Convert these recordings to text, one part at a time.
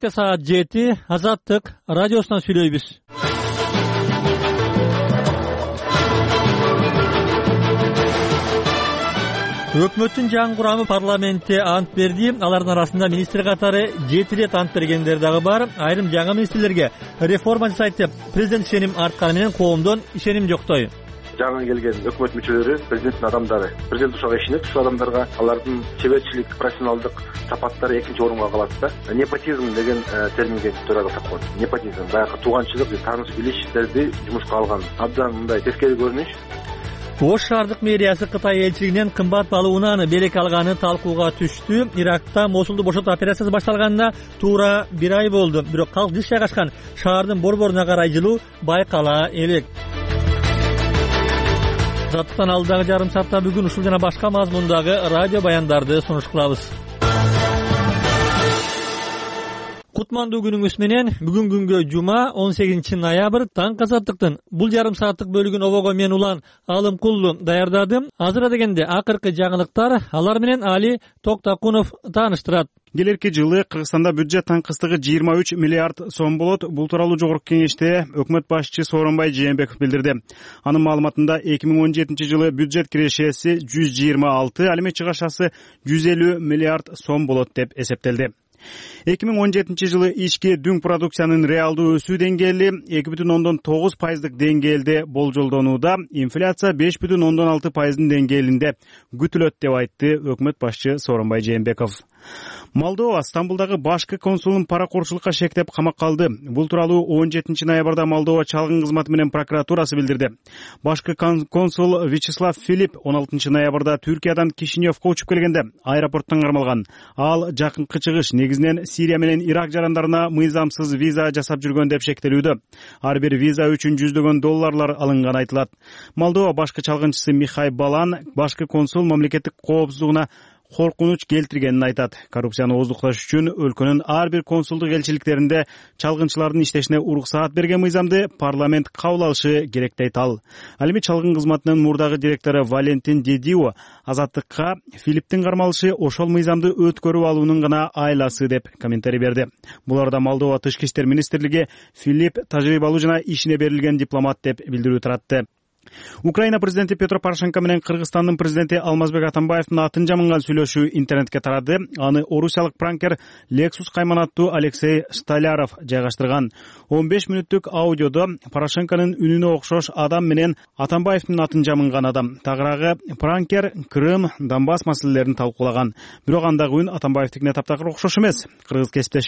Кечте саат 7 Азаттык радиосунан сүйлөйбүз. Өкмөттүн жаңы курамы парламентте ант берди. Алардын арасында министр катары 7 рет ант бергендер дагы бар. Айрым жаңы министрлерге реформа жасайт деп президент ишеним артканы менен коомдон ишеним жоктой. Жаңы келген өкмөт мүчөлөрү президенттин адамдары. Президент ушуга ишенет, ушул адамдарга алардын чеберчилик, профессионалдык сапаттары экинчи орунга калат да. Непотизм деген терминге туура тап коет. Непотизм баягы тууганчылык, тааныш билиштерди жумушка алган. Абдан мындай тескери көрүнүш. Ош шаардык мэриясы Кытай элчилигинен кымбат баалуу унааны белек алганы талкууга түштү. Иракта Мосулду бошотуу операциясы башталганына туура 1 ай болду. Бирок калк жыш жайгашкан шаардын борборуна карай жылуу байкала элек. Азаттыктан алдагы жарым саатта бүгүн ушул жана башка мазмундагы радио баяндарды сунуш кылабыз. Кутмандуу күнүңүз менен. Бүгүн күнгө жума 18 ноябрь таң Азаттыктын бул жарым сааттык бөлүгүн обого мен Улан Алымкулду даярдадым. Азыр дегенде акыркы жаңылыктар, алар менен Али Токтакунов тааныштырат. Келерки жылы Кыргызстанда бюджет таңкыстыгы 23 миллиард сом болот. Бул тууралуу жогорку кеңеште өкмөт башчысы Сооронбай Жээнбеков билдирди. Анын маалыматында 2017 жылы бюджет кирешеси 126, алимент чыгашасы 150 миллиард сом болот деп эсептелди. 2017 жылы ички дүң продукциянын реалдуу өсүү деңгээли 2,9% деңгээлде болжолдонууда, инфляция 5,6% деңгээлинде күтүлөт деп айтты өкмөт башчы Сооронбай Жээнбеков. Молдова Стамбулдагы башкы консулун паракорчулукка шектеп камакка калды. Бул тууралуу 17 ноябрда Молдова чалгын кызматы менен прокуратурасы билдирди. Башкы консул Вячеслав Филипп 16 ноябрда Түркиядан Кишиневко учуп келгенде аэропорттон кармалган. Ал жакынкы чыгыш негизинен Сирия менен Ирак жарандарына мыйзамсыз виза жасап жүргөн деп шектелүүдө. Ар бир виза үчүн $100 долларлар алынганы айтылат. Молдова башкы чалгынчысы Михай Балан башкы консул мамлекеттик коопсуздугуна коркунуч келтиргенин айтат. Коррупцияны ооздукташ үчүн өлкөнүн ар бир консулдук элчиликтеринде чалгынчылардын иштешине уруксаат берген мыйзамды парламент кабыл алышы керек дейт ал. Ал эми чалгын кызматынын мурдагы директору Валентин Дедио Азаттыкка Филипптин кармалышы ошол мыйзамды өткөрүп алуунун гана айласы деп комментарий берди. Бул арада Молдова тышкы иштер министрлиги Филипп тажрыйбалуу жана ишине берилген дипломат деп билдирүү таратты. Украина президенти Петр Порошенко менен Кыргызстандын президенти Алмазбек Атамбаевдин атын жамынган сүйлөшүү интернетке тарады. Аны орусиялык пранкер Lexus кайманаттуу Алексей Столяров жайгаштырган. 15 мүнөттүк аудиодо Порошенконун үнүнө окшош адам менен Атамбаевдин атын жамынган адам. Тагыраагы пранкер Крым, Донбасс маселелерин талкуулаган. Бирок андагы үн Атамбаевдикине таптакыр окшош эмес. Кыргыз кесиптеши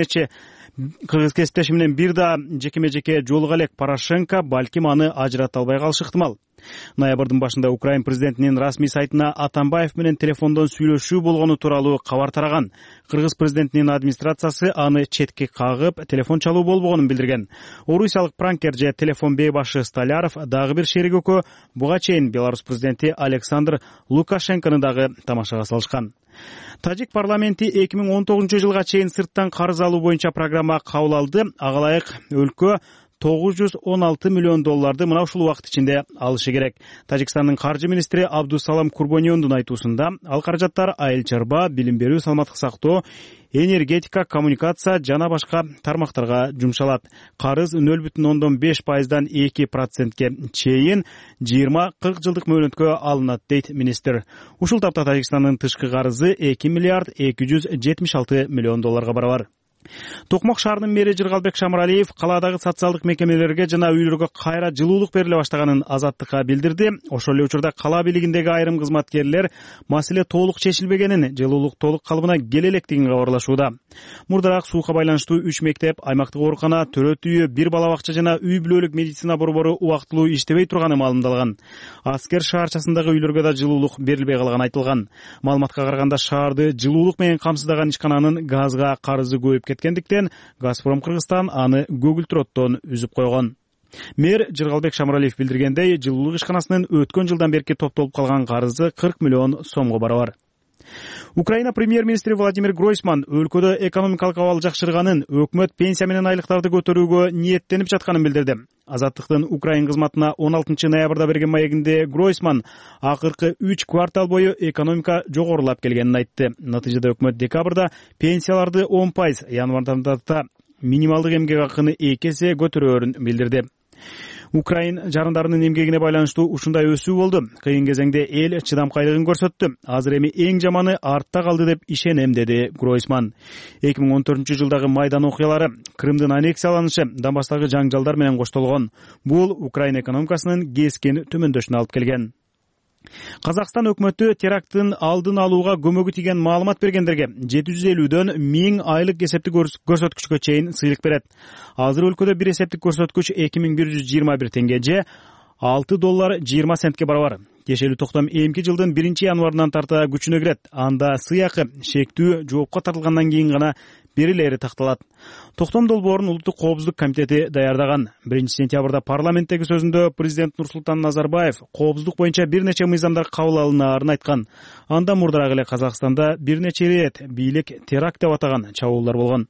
менен бир да жекеме-жеке жолуга элек Порошенко балким аны ажырата албай калышы ыктымал. Ноябрдын башында Украин президентинин расмий сайтына Атамбаев менен телефондон сүйлөшүү болгону тууралуу кабар тараган. Кыргыз президентинин администрациясы аны четке кагып, телефон чалуу болбогонун билдирген. Орусиялык пранкер же телефон бейбашы Столяров дагы бир шерик экөө буга чейин Беларусь президенти Александр Лукашенкону дагы тамашага салышкан. Тажик парламенти 2019 жылга чейин сырттан карыз алуу боюнча программа кабыл алды. Ага ылайык өлкө $916 миллион мына ушул убакыт ичинде алышы керек. Тажикстандын каржы министри Абдусалам Курбониондун айтуусунда ал каражаттар айыл чарба, билим берүү, саламаттык сактоо, энергетика, коммуникация жана башка тармактарга жумшалат. Карыз 0,5%дан 2%ке чейин 20-40 жылдык мөөнөткө алынат дейт министр. Ушул тапта Тажикстандын тышкы карызы $2 миллиард 276 миллион барабар. Токмок шаарынын мэри Жыргалбек Шамыралиев калаадагы социалдык мекемелерге жана үйлөргө кайра жылуулук бериле баштаганын Азаттыкка билдирди. Ошол эле учурда кала бийлигиндеги айрым кызматкерлер маселе толук чечилбегенин, жылуулук толук калыбына келе электигин кабарлашууда. Мурдараак суукка байланыштуу 3 мектеп, аймактык оорукана, төрөт үйү, 1 бала бакча жана үй бүлөлүк медицина борбору убактылуу иштебей турганы маалымдалган. Аскер шаарчасындагы үйлөргө да жылуулук берилбей калганы айтылган. Маалыматка караганда шаарды жылуулук менен камсыздаган ишкананын газга карызы көбөйүп кеткендиктен Газпром Кыргызстан аны көгүлтүрөттөн үзүп койгон. Мэр Жыргалбек Шамыралиев билдиргендей, жылуулук ишканасынын өткөн жылдан берки топтолуп калган карызы $40 миллион барабар. Украина премьер-министри Владимир Гройсман өлкөдө экономикалык абал жакшырганын, өкмөт пенсия менен айлыктарды көтөрүүгө ниеттенип жатканын билдирди. Азаттыктын Украин кызматына 16 ноябрда берген маегинде Гройсман акыркы 3 квартал бою экономика жогорулап келгенин айтты. Натыйжада өкмөт декабрда пенсияларды 10%, январда минималдык эмгек акыны 2 эсе көтөрөөрүн билдирди. Украин жарандарынын эмгегине байланыштуу ушундай өсүү болду. Кыйын кезеңде эл чыдамкайлыгын көрсөттү. Азыр эми эң жаманы артта калды деп ишенем, деди Гройсман. 2014-жылдагы Майдан окуялары, Крымдын аннексияланышы, Донбасстагы жаңжалдар менен коштолгон. Бул Украина экономикасынын кескин төмөндөшүнө алып келген. Казакстан өкмөтү теракттын алдын алууга көмөгү тийген маалымат бергендерге 750дөн 1000 айлык эсептик көрсөткүчкө чейин сыйлык берет. Азыр өлкөдө бир эсептик көрсөткүч 2121 теңге же $6.20 барабар. Кешелүү токтом эмки жылдын 1-январынан тарта күчүнө кирет. Анда сыйакы шектүү жоопко тартылгандан кийин гана берилери такталат. Токтом долбоорун Улуттук коопсуздук комитети даярдаган. 1-сентябрда парламенттеги сөзүндө президент Нурсултан Назарбаев коопсуздук боюнча бир нече мыйзамдар кабыл алынаарын айткан. Анда мурдараак эле Казакстанда бир нече рет бийлик теракт деп атаган чабуулдар болгон.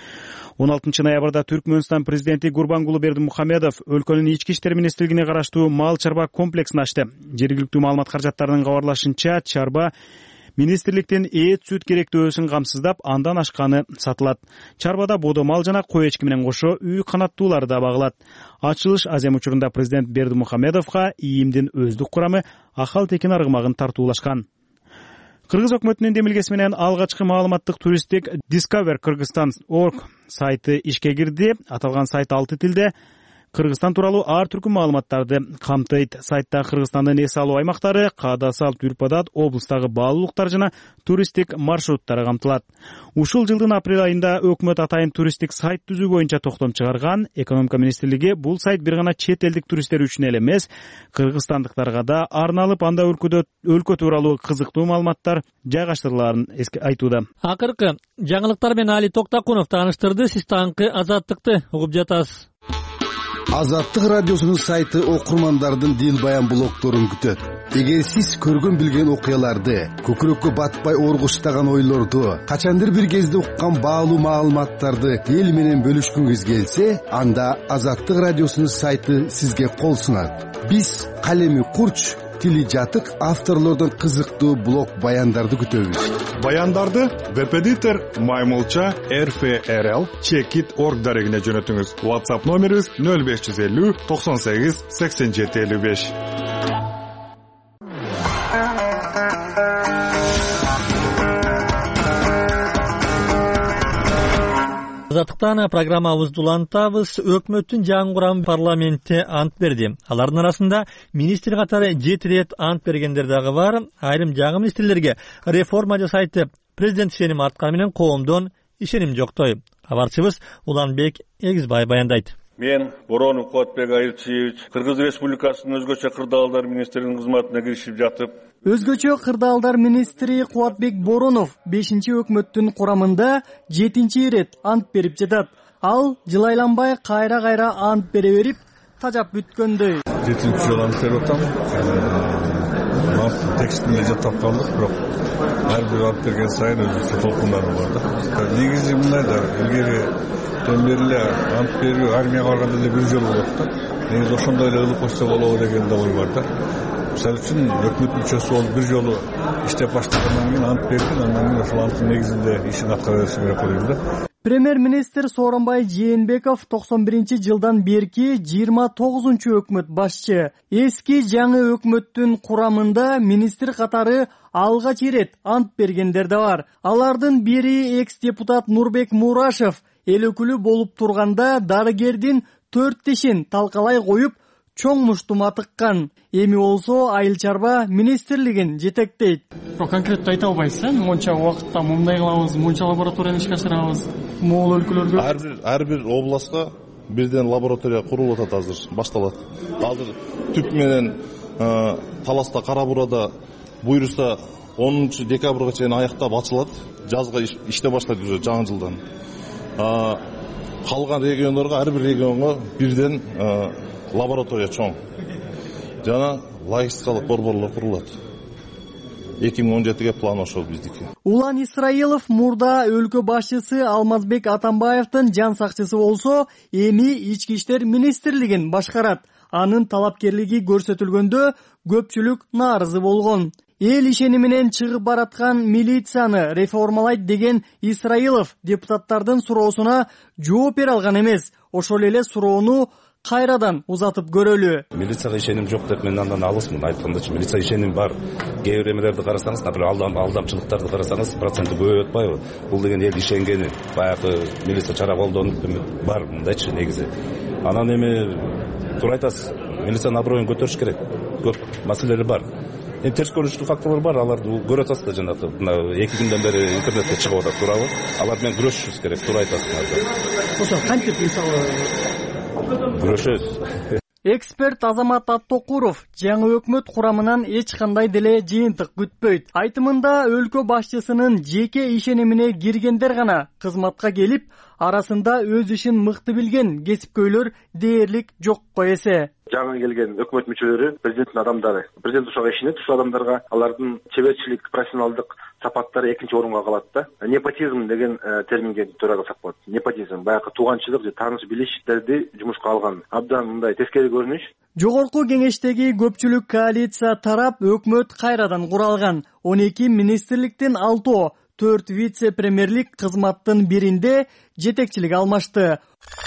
16 ноябрда Түркмөнстан президенти Гурбангулы Бердимухамедов өлкөнүн ички иштер министрлигине караштуу мал чарба комплексин ачты. Жергиликтүү маалымат каражаттарынын кабарлашынча, чарба министрликтин эт сүт керектөөсүн камсыздап, андан ашканы сатылат. Чарбада бодо мал жана кой эчки менен кошо үй канаттуулары да багылат. Ачылыш азем учурунда президент Бердимухамедовго ИИМдин өздүк курамы Ахал Текен аргымагын тартуулашкан. Кыргыз өкмөтүнүн демилгеси менен алгачкы маалыматтык туристтик Discover-Kyrgyzstan.org сайты ишке кирди. Аталган сайт 6 тилде Кыргызстан тууралуу ар түркүм маалыматтарды камтыйт. Сайтта Кыргызстандын эс алуу аймактары, Каадасал, Түрпадат облустагы баалуулуктар жана туристтик маршруттары камтылат. Ушул жылдын апрель айында өкмөт атайын туристтик сайт түзүү боюнча токтом чыгарган. Экономика министрлиги бул сайт бир гана чет элдик туристтер үчүн эле эмес, кыргызстандыктарга да арналып, анда өлкө тууралуу кызыктуу маалыматтар жайгаштырылаарын айтууда. Акыркы жаңылыктар менен Али Токтакунов тааныштырды. Сиз таңкы Азаттыкты угуп жатасыз. Азаттык радиосунун сайты окурмандардын дил баян блогторун күтөт. Эгер сиз көргөн билген окуяларды, көкүрөккө батпай оргуштаган ойлорду, качандыр бир кезде уккан баалуу маалыматтарды эл менен бөлүшкүңүз келсе, анда Азаттык радиосунун сайты сизге кол сунат. Биз калеми курч, тили жатык авторлордон кызыктуу блог баяндарды күтөбүз. Баяндарды веб-эдитор Маймылча RFRL Checkit.org дарегине жөнөтүңүз. WhatsApp номерибиз 0550 98 87 55. Азаттыктан программабызды улантабыз. Өкмөттүн жаңы курамы парламентте ант берди. Алардын арасында министр катары 7 рет ант бергендер дагы бар. Айрым жаңы министрлерге реформа жасайт, президент ишеним артканы менен коомдон ишеним жоктой. Кабарчыбыз Уланбек Эгизбай баяндайт. Мен Боронов Куатбек Айылчиевич Кыргыз Республикасынын өзгөчө кырдаалдар министринин кызматына киришип жатып, Өзгөчө кырдаалдар министри Куатбек Боронов 5-өкмөттүн курамында 7 рет ант берип жатат. Ал жылайланбай кайра ант бере берип, тажап бүткөндөй. 7-жыл ант берип атам. Текстинде жаттап калдык, бирок ар бир ант берген сайын өзүнчө толкундары бар да. Негизи мындай да, илгери бери ант берүү армияга барганда эле бир жолу болот да. Негизи ошондой эле ылык койсо болобу деген да ой бар да. Мисалы үчүн өкмөт мүчөсү болуп бир жолу иштеп баштагандан кийин ант берген, андан кийин ошол анттын негизинде ишин аткара бериши керек дейм да. Премьер-министр Сооронбай Жээнбеков 91-жылдан берки 29-өкмөт башчы. Эски жаңы өкмөттүн курамында министр катары алгач рет ант бергендер да бар. Алардын бири экс-депутат Нурбек Мурашев эл өкүлү болуп турганда дарыгердин 4 тешин талкалай коюп, чоң муштума тыккан. Эми болсо айыл чарба министрлигин жетектейт. Конкреттүү айта албайсыз, монча убакытта мындай кылабыз, монча лабораторияны ишке ашырабыз. Могул өлкөлөргө ар бир областка бирден лаборатория курулуп атат, азыр башталат. Азыр түп менен Таласта, Кара Буурада буйруса 10 декабрга чейин аяктап ачылат. Жазга иште баштайт уже жаңы жылдан. Калган региондорго, ар бир регионго бирден лаборатория чоң жана логистикалык борборлор курулат. 2017 план ошол биздики. Улан Исраилов мурда өлкө башчысы Алмазбек Атамбаевдин жан сакчысы болсо, эми ички иштер министрлигин башкарат. Анын талапкерлиги көрсөтүлгөндө көпчүлүк нааразы болгон. Эл ишени менен чыгып бараткан милицияны реформалайт деген Исраилов депутаттардын суроосуна жооп бере алган эмес. Ошол эле суроону кайрадан узатып көрөлү. Милицияга ишеним жок деп мен андан алысмын. Айткандачы милиция ишеним бар. Кээ бир эмелерди карасаңыз, например, алдамчылыктарды карасаңыз, проценти көбөйүп атпайбы? Бул деген эл ишенгени, баягы милиция чара колдонуп бар мындайчы негизи. Анан эми туура айтасыз. Милициянын аброюн көтөрүш керек. Көп маселелер бар. Терс көрүнүштүү факторлор бар, аларды көрүп атасыздар жанагы. Мына 2 күндөн бери интернетте чыгып атат, туурабы? Алар менен күрөшүшүбүз керек, туура айтасыздар. Ошо кантип мисалы күрөшөбүз. Эксперт Азамат Аттокуров жаңы өкмөт курамынан эч кандай деле жыйынтык күтпөйт. Айтымында өлкө башчысынын жеке ишенимине киргендер гана кызматка келип, арасында өз ишин мыкты билген кесипкөйлөр дээрлик жокко эсе. Жаңы келген өкмөт мүчөлөрү президенттин адамдары. Президент ошого ишенет, ушул адамдарга алардын чеберчилик, профессионалдык сапаттары экинчи орунга калат да. Непотизм деген терминге туура кылсак болот. Непотизм баягы тууганчылык же тааныш билиштерди жумушка алган. Абдан мындай тескери көрүнүш. Жогорку кеңештеги көпчүлүк коалиция тарап өкмөт кайрадан куралган. 12 министрликтин 6, 4 вице-премьерлик кызматтын биринде жетекчилик алмашты.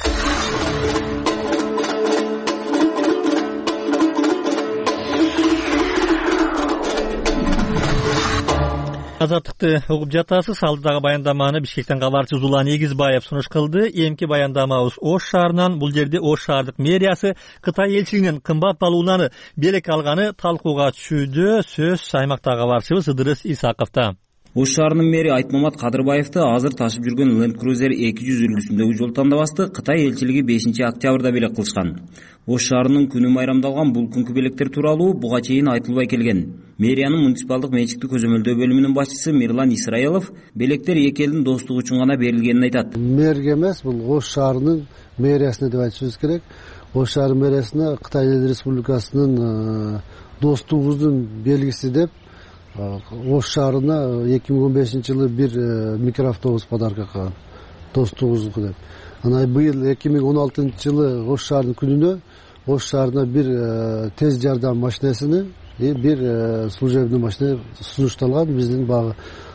Азаттыкты угуп жатасыз. Алдыдагы баяндаманы Бишкектен кабарчы Улан Эгизбаев сунуш кылды. Эмки баяндамабыз Ош шаарынан. Бул жерде Ош шаардык мэриясы Кытай элчилигинин кымбат балуунаны белек алганы талкууга түшүүдө. Сөз аймактагы кабарчыбыз Ыдырыс Исаковдо. Ош шаарынын мэри Айтмамат Кадырбаевди азыр ташып жүргөн Land Cruiser 200 үлгүсүндөгү жол тандабасты Кытай элчилиги 5-октябрда белек кылышкан. Ош шаарынын күнү майрамдалган бул күнкү белектер тууралуу буга чейин айтылбай келген. Мэриянын муниципалдык менчиктүү көзөмөлдөө бөлүмүнүн башчысы Мирлан Исраилов белектер эки элдин достугу үчүн гана берилгенин айтат. Мэрге эмес, бул Ош шаарынын мэриясына деп айтышыбыз керек. Ош шаарынын мэриясына Кытай Республикасынын достугубуздун белгиси деп Ош шаарына 2015-жылы бир микроавтобус подарка кылган. Достугубузду деп. Анан быйыл 2016-жылы Ош шаарынын күнүнө Ош шаарына бир тез жардам машинесini бир служебный машина сунушталган. Биздин багы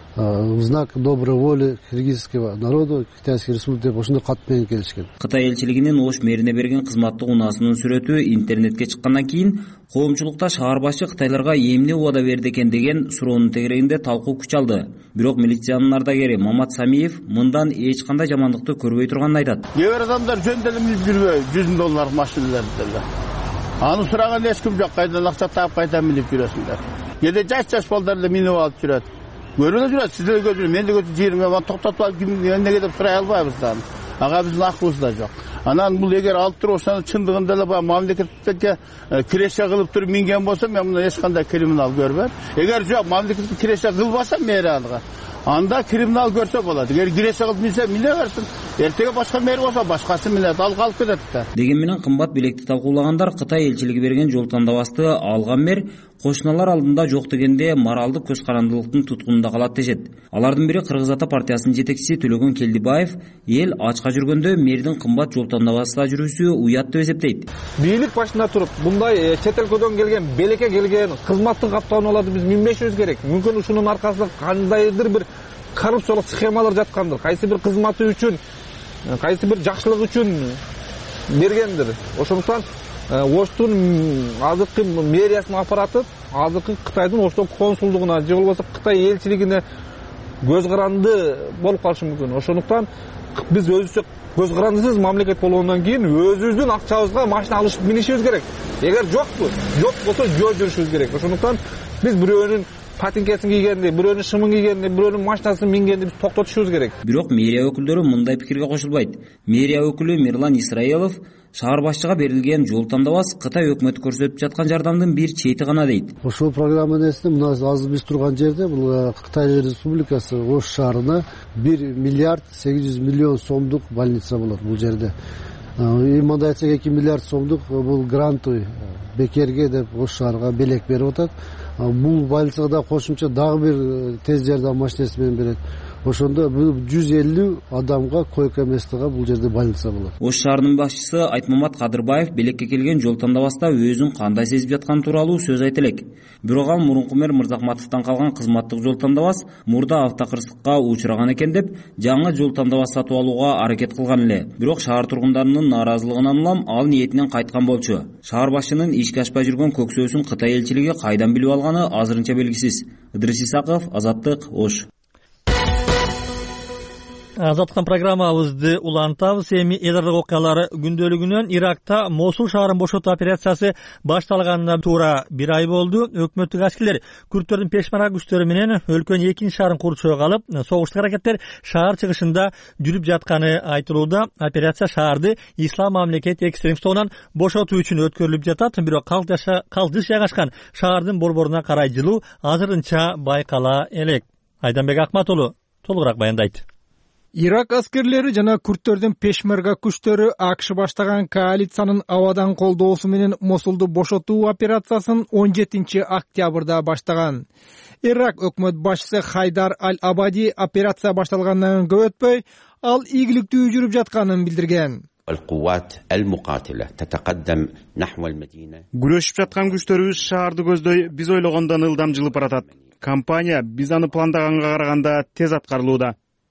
знак доброй воли киргизского народа Китайской республики деп ошондой кат менен келишкен. Кытай элчилигинин Ош мэрине берген кызматтык унаасынын сүрөтү интернетке чыккандан кийин коомчулукта шаар башчы кытайларга эмне убада берди экен деген суроонун тегерегинде талкуу күч алды. Бирок милициянын ардагери Мамат Самиев мындан эч кандай жамандыкты көрбөй турганын айтат. Кээ бир адамдар жөндөп минип жүрбөй, $100 машиналарды. Аны сураган эч ким жок, кайдан акча таап кайдан минип жүрөсүңдөр. Кээде жаш балдар да минип алып жүрөт. Көрүнүп жүрөт, сиздер көрүнүп, мен да жериме токтотуп алып эмнеге деп сурай албайбыз да. Ага биздин акыбыз да жок. Анан бул эгер алып туруп ошону чындыгында эле баягы мамлекетке киреше кылып туруп минген болсо, мен мына эч кандай криминал көрбөйм. Эгер жок, мамлекетке киреше кылбаса мэриялыга, анда криминал көрсө болот. Эгер киреше кылып минсе, мине берсин. Эртеге башка мэр болсо, башкасы минет, алып кетет да. Деген менен кымбат билекти талкуулагандар Кытай элчилиги берген жол тандабасты алган мэр кошуналар алдында жок дегенде моралдык көз карандылыктын туткунунда калат дешет. Алардын бири Кыргыз Ата партиясынын жетекчиси Төлөгөн Келдибаев эл ачка жүргөндө мэрдин кымбат жол тандабасында жүрүүсү уят деп эсептейт. Бийлик башында туруп, мындай чет өлкөдөн келген, белекке келген кызматтын каптауналарды биз минбешибиз керек. Мүмкүн ушунун аркасында кандайдыр бир коррупциялык схемалар жаткандыр. Кайсы бир кызматы үчүн, кайсы бир жакшылык үчүн бергендир. Ошондуктан Оштун азыркы мэриясынын аппараты азыркы Кытайдын Оштогу консулдугуна же болбосо Кытай элчилигине көз каранды болуп калышы мүмкүн. Ошондуктан биз өзүбүзчө көз карандысыз мамлекет болгондон кийин өзүбүздүн акчабызга машина алышып минишибиз керек. Эгер жок болсо жөө жүрүшүбүз керек. Ошондуктан биз бирөөнүн патинкесин кийгенди, бирөөнүн шымын кийгенди, бирөөнүн машинасын мингенди биз токтотушубуз керек. Бирок мэрия өкүлдөрү мындай пикирге кошулбайт. Мэрия өкүлү Мирлан Исраилов шаар башчыга берилген жол тандабас Кытай өкмөтү көрсөтүп жаткан жардамдын бир чети гана дейт. Ошол программанын эсинде мына азыр биз турган жерде бул Кытай Республикасы Ош шаарына 1 миллиард 800 миллион сомдук больница болот бул жерде. мындай айтсак 2 миллиард сомдук бул грантовый бекерге деп ош шаарга белек берип атат. Бул больницага да кошумча дагы бир тез жардам машинеси менен берет. Ошондо 150 адамга койка местага бул жерде больница болот. Ош шаарынын башчысы Айтмамат Кадырбаев белекке келген жол тандабаста өзүн кандай сезип жатканы тууралуу сөз айта элек. Бирок ал мурунку мэр Мырзахматовдон калган кызматтык жол тандабас мурда автокырсыкка учураган экен деп, жаңы жол тандабас сатып алууга аракет кылган эле. Бирок шаар тургундарынын нааразылыгынан улам ал ниетинен кайткан болчу. Шаар башчынын ишке ашпай жүргөн көксөөсүн Кытай элчилиги кайдан билип алганы азырынча белгисиз. Идрис Исаков, Азаттык, Ош. Азаттыктан программабызды улантабыз. Эми элдик окуялары күндөлүгүнөн Иракта Мосул шаарын бошотуу операциясы башталганына туура 1 ай болду. Өкмөттүк аскерлер күрттөрдүн пешмарга күчтөрү менен өлкөнүн экинчи шаарын курчуга алып, согуштук аракеттер шаар чыгышында жүрүп жатканы айтылууда. Операция шаарды ислам мамлекети экстремист тобунан бошотуу үчүн өткөрүлүп жатат. Бирок калдыш жайгашкан шаардын борборуна карай жылуу азырынча байкала элек. Айданбек Акматулу толугураак баяндайт. Ирак аскерлери жана күрттөрдүн пешмерга күчтөрү АКШ баштаган коалициянын абадан колдоосу менен Мосулду бошотуу операциясын 17 октябрда баштаган. Ирак өкмөт башчысы Хайдар Аль-Абади операция башталгандан көп өтпөй, ал ийгиликтүү жүрүп жатканын билдирген. Күрөшүп жаткан күчтөрүбүз шаарды көздөй биз ойлогондон ылдам жылып баратат. Компания биз аны пландаганга караганда тез аткарылууда.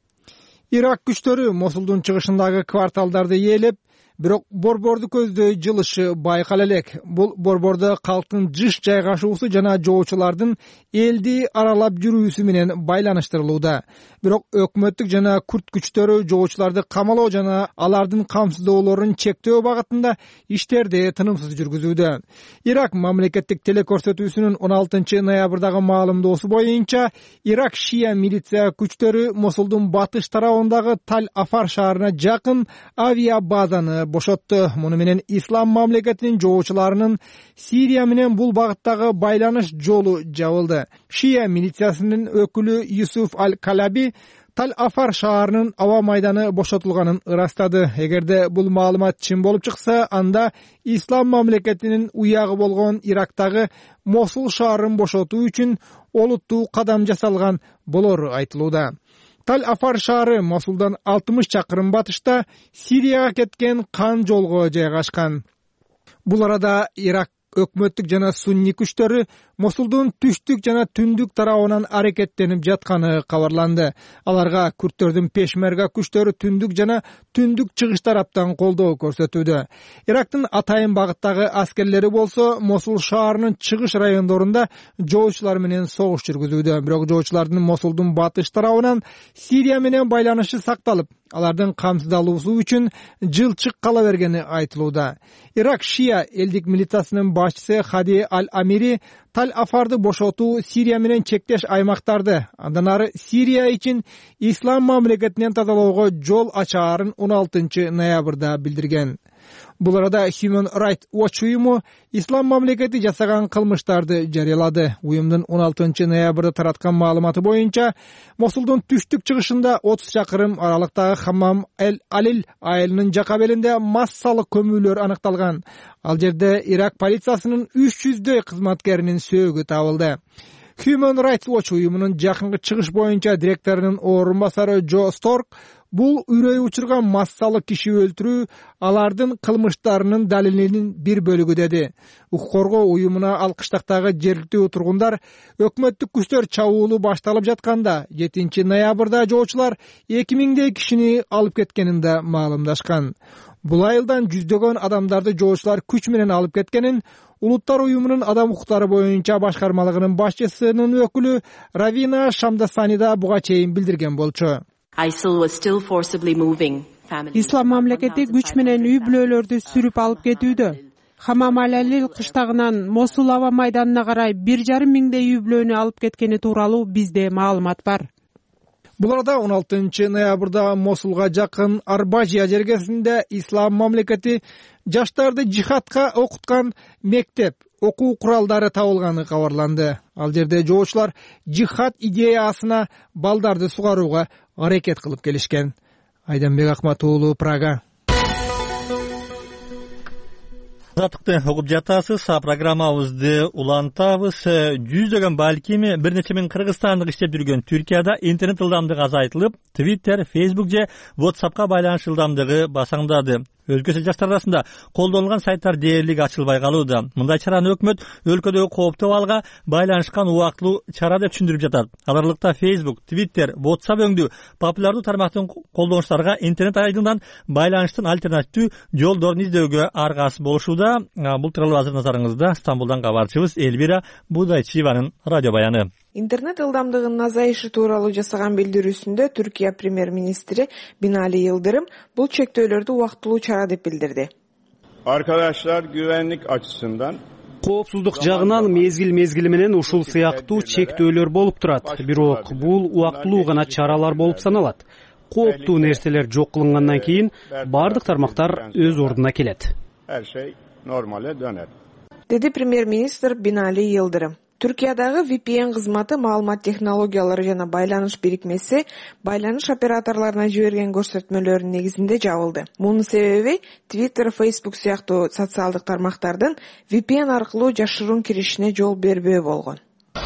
Ирак күчтөрү Мосулдун чыгышындагы кварталдарды ээлеп, бирок борборду көздөй жылышы байкала элек. Бул борбордо калктын жыш жайгашуусу жана жоочулардын элди аралап жүрүүсү менен байланыштырылууда. Бирок өкмөттүк жана күрт күчтөрү жоочуларды камалоо жана алардын камсыздоолорун чектөө багытында иштерди тынымсыз жүргүзүүдө. Ирак мамлекеттик телекөрсөтүүсүнүн 16 ноябрдагы маалымдоосу боюнча, Ирак шия милиция күчтөрү Мосулдун батыш тарабындагы Таль-Афар шаарына жакын авиабазаны бошотту. Муну менен ислам мамлекетинин жоочуларынын Сирия менен бул багыттагы байланыш жолу жабылды. Шия милициясынын өкүлү Юсуф Аль-Калаби Таль-Афар шаарынын аба майданы бошотулганын ырастады. Эгерде бул маалымат чын болуп чыкса, анда ислам мамлекетинин уягы болгон Ирактагы Мосул шаарын бошотуу үчүн олуттуу кадам жасалган болору айтылууда. Таль-Афар шаары Мосулдан 60 чакырым батышта Сирияга кеткен кан жолго жайгашкан. Бул арада Ирак өкмөттүк жана сунни күчтөрү Мосулдун түштүк жана түндүк тарабынан аракеттенип жатканы кабарланды. Аларга күрттөрдүн пешмерга күчтөрү түндүк жана түндүк чыгыш тараптан колдоо көрсөтүүдө. Ирактын атайын багыттагы аскерлери болсо Мосул шаарынын чыгыш райондорунда жоочулар менен согуш жүргүзүүдө. Бирок жоочулардын Мосулдун батыш тарабынан Сирия менен байланышы сакталып, алардын камсыздалуусу үчүн жылчык кала бергени айтылууда. Ирак шия элдик милициясынын башчысы Хади Аль-Амири Таль-Афарды бошотуу Сирия менен чектеш аймактарды, андан ары Сирия үчүн ислам мамлекетинен тазалоого жол ачаарын 16 ноябрда билдирген. Бул арада Human Rights Watch уюму ислам мамлекети жасаган кылмыштарды жарыялады. Уюмдун 16 ноябрда тараткан маалыматы боюнча, Мосулдун түштүк чыгышында 30 чакырым аралыктагы Хаммам Эль-Алил айылынын жака белинде массалык көмүүлөр аныкталган. Ал жерде Ирак полициясынын 300дөй кызматкеринин сөөгү табылды. Human Rights Watch уюмунун жакынкы чыгыш боюнча директорунун орун басары Джо Сторк бул үрөй учурган массалык киши өлтүрүү алардын кылмыштарынын далилинин бир бөлүгү деди. Укук коргоо уюмуна алкыштактагы жергиликтүү тургундар өкмөттүк күчтөр чабуулу башталып жатканда 7 ноябрда жоочулар 2000дей кишини алып кеткенин да маалымдашкан. Бул айылдан жүздөгөн адамдарды жоочулар күч менен алып кеткенин Улуттар уюмунун адам укуктары боюнча башкармалыгынын башчысынын өкүлү Равина Шамдасанида буга чейин билдирген болчу. Ислам мамлекети күч менен үй бүлөлөрдү сүрүп алып кетүүдө. Хаммам Эль-Алил кыштагынан Мосул аба майданына карай 1,5 миңдей үй бүлөнү алып кеткени тууралуу бизде маалымат бар. Бул арада 16 ноябрда Мосулга жакын Арбажия жергесинде ислам мамлекети жаштарды жихадка окуткан мектеп, окуу куралдары табылганы кабарланды. Ал жерде жоочулар жихад идеясына балдарды сугарууга аракет кылып келишкен. Айданбек Акмат уулу, Прага. Азаттыкты угуп жатасыз. Программабызды улантабыз. Жүздөгөн, балким бир нече миң кыргызстандык иштеп жүргөн Түркияда интернет ылдамдыгы азайтылып, Twitter, Facebook же WhatsAppка байланыш ылдамдыгы басаңдады. Өзгөчө жаштар арасында колдонулган сайттар дээрлик ачылбай калууда. Мындай чараны өкмөт өлкөдөгү кооптуу абалга байланышкан убактылуу чара деп түшүндүрүп жатат. Аларлыкта Facebook, Twitter, WhatsApp өңдүү популярдуу тармактын колдонуучуларга интернет айдындан байланыштын альтернативдүү жолдорун издөөгө аргасыз болушууда. Бул тууралуу азыр назарыңызда Стамбулдан кабарчыбыз Эльвира Будайчиеванын радио баяны. Интернет ылдамдыгынын азайышы тууралуу жасаган билдирүүсүндө Түркия премьер-министри Binali Yıldırım бул чектөөлөрдү убактылуу чара деп билдирди. Arkadaşlar güvenlik açısından коопсуздук жагынан мезгил менен ушул сыяктуу чектөөлөр болуп турат. Бирок бул убактылуу гана чаралар болуп саналат. Кооптуу нерселер жок кылынгандан кийин бардык тармактар өз ордуна келет. Her şey normale döner. Деди премьер-министр Binali Yıldırım. Түркиядагы VPN кызматы маалымат технологиялары жана байланыш бирикмеси байланыш операторлоруна жиберген көрсөтмөлөрдүн негизинде жабылды. Мунун себеби Twitter, Facebook сыяктуу социалдык тармактардын VPN аркылуу жашыруун киришине жол бербөө болгон.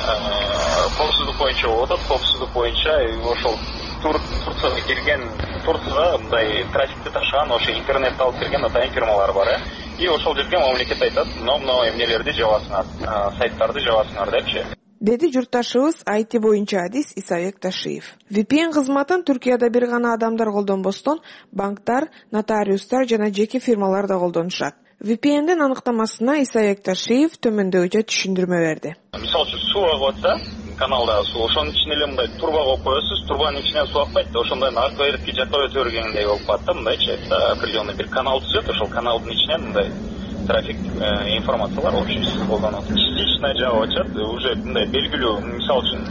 Коопсуздук боюнча отот, коопсуздук боюнча ошол Турцияга кирген, Турцияга мындай трафикти ташыган, ошо интернетти алып кирген атайын фирмалар бар. И ошол жерге мамлекет айтат, мына эмнелерди жабасыңар, сайттарды жабасыңар депчи. Деди журтташыбыз IT боюнча адис Исабек Ташиев. VPN кызматын Түркияда бир гана адамдар колдонбостон, банктар, нотариустар жана жеке фирмалар да колдонушат. VPN-дин аныктамасына Исабек Ташиев төмөндөгүчө түшүндүрмө берди. Мисалы үчүн суу агып атса, каналдагы суу, ошонун ичине эле мындай турба коюп коесуз, турбанын ичинен суу акпайт, ошондой арка берипки жакка өтө бергендей болуп калат да, мындайчы, определенный бир канал түзөт, ошол каналдын ичинен мындай трафик информациялар, в общем, колдонот. Частично жабып ачат, уже мындай белгилүү, мисалы үчүн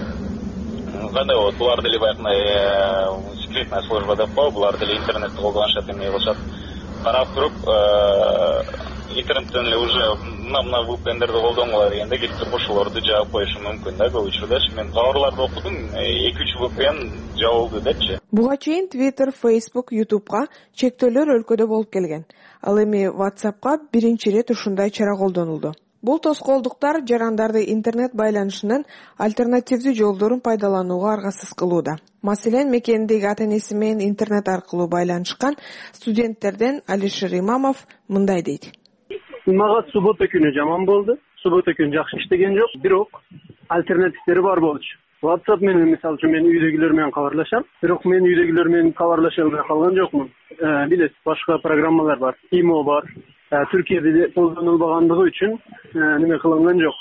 кандай болот, булар деле баягындай секретная служба деп коебу, булар деле интернетти колдонушат, эмне кылышат, карап туруп интернеттен эле уже мына VPN-дерди колдонгула дегенде келип туруп ошолорду жаап коюшу мүмкүн да. Көп учурда мен кабарларды окудум, 2-3 VPN жабылды депчи. Буга чейин Twitter, Facebook, YouTube'га чектөөлөр өлкөдө болуп келген. Ал эми WhatsApp'ка биринчи ирет ушундай чара колдонулду. Бул тоскоолдуктар жарандарды интернет байланышынын альтернативдүү жолдорун пайдаланууга аргасыз кылууда. Маселен, мекендеги ата-энеси менен интернет аркылуу байланышкан студенттерден Алишер Имамов мындай дейт. Мага суббота күнү жаман болду. Суббота күнү жакшы иштеген жок, бирок альтернативдери бар болчу. WhatsApp менен мисалы үчүн мен үйдөгүлөр менен кабарлашам, бирок мен үйдөгүлөр менен кабарлаша албай калган жокмун. Билесиз, башка программалар бар, Imo бар. Түркияда колдонулбагандыгы үчүн неме кылынган жок.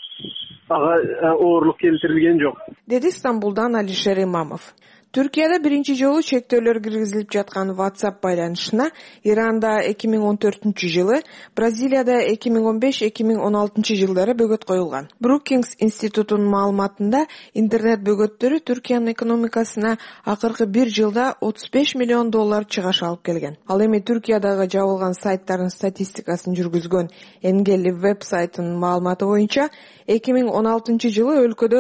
Ага оорлук келтирилген жок. Деди Стамбулдан Алишер Имамов. Түркияда биринчи жолу чектөөлөр киргизилип жаткан WhatsApp байланышына Иранда 2014-жылы, Бразилияда 2015-2016 жылдары бөгөт коюлган. Brookings институтунун маалыматында интернет бөгөттөрү Түркиянын экономикасына акыркы бир жылда $35 миллион чыгаш алып келген. Ал эми Түркиядагы жабылган сайттардын статистикасын жүргүзгөн Engeli веб-сайтынын маалыматы боюнча 2016 жылы өлкөдө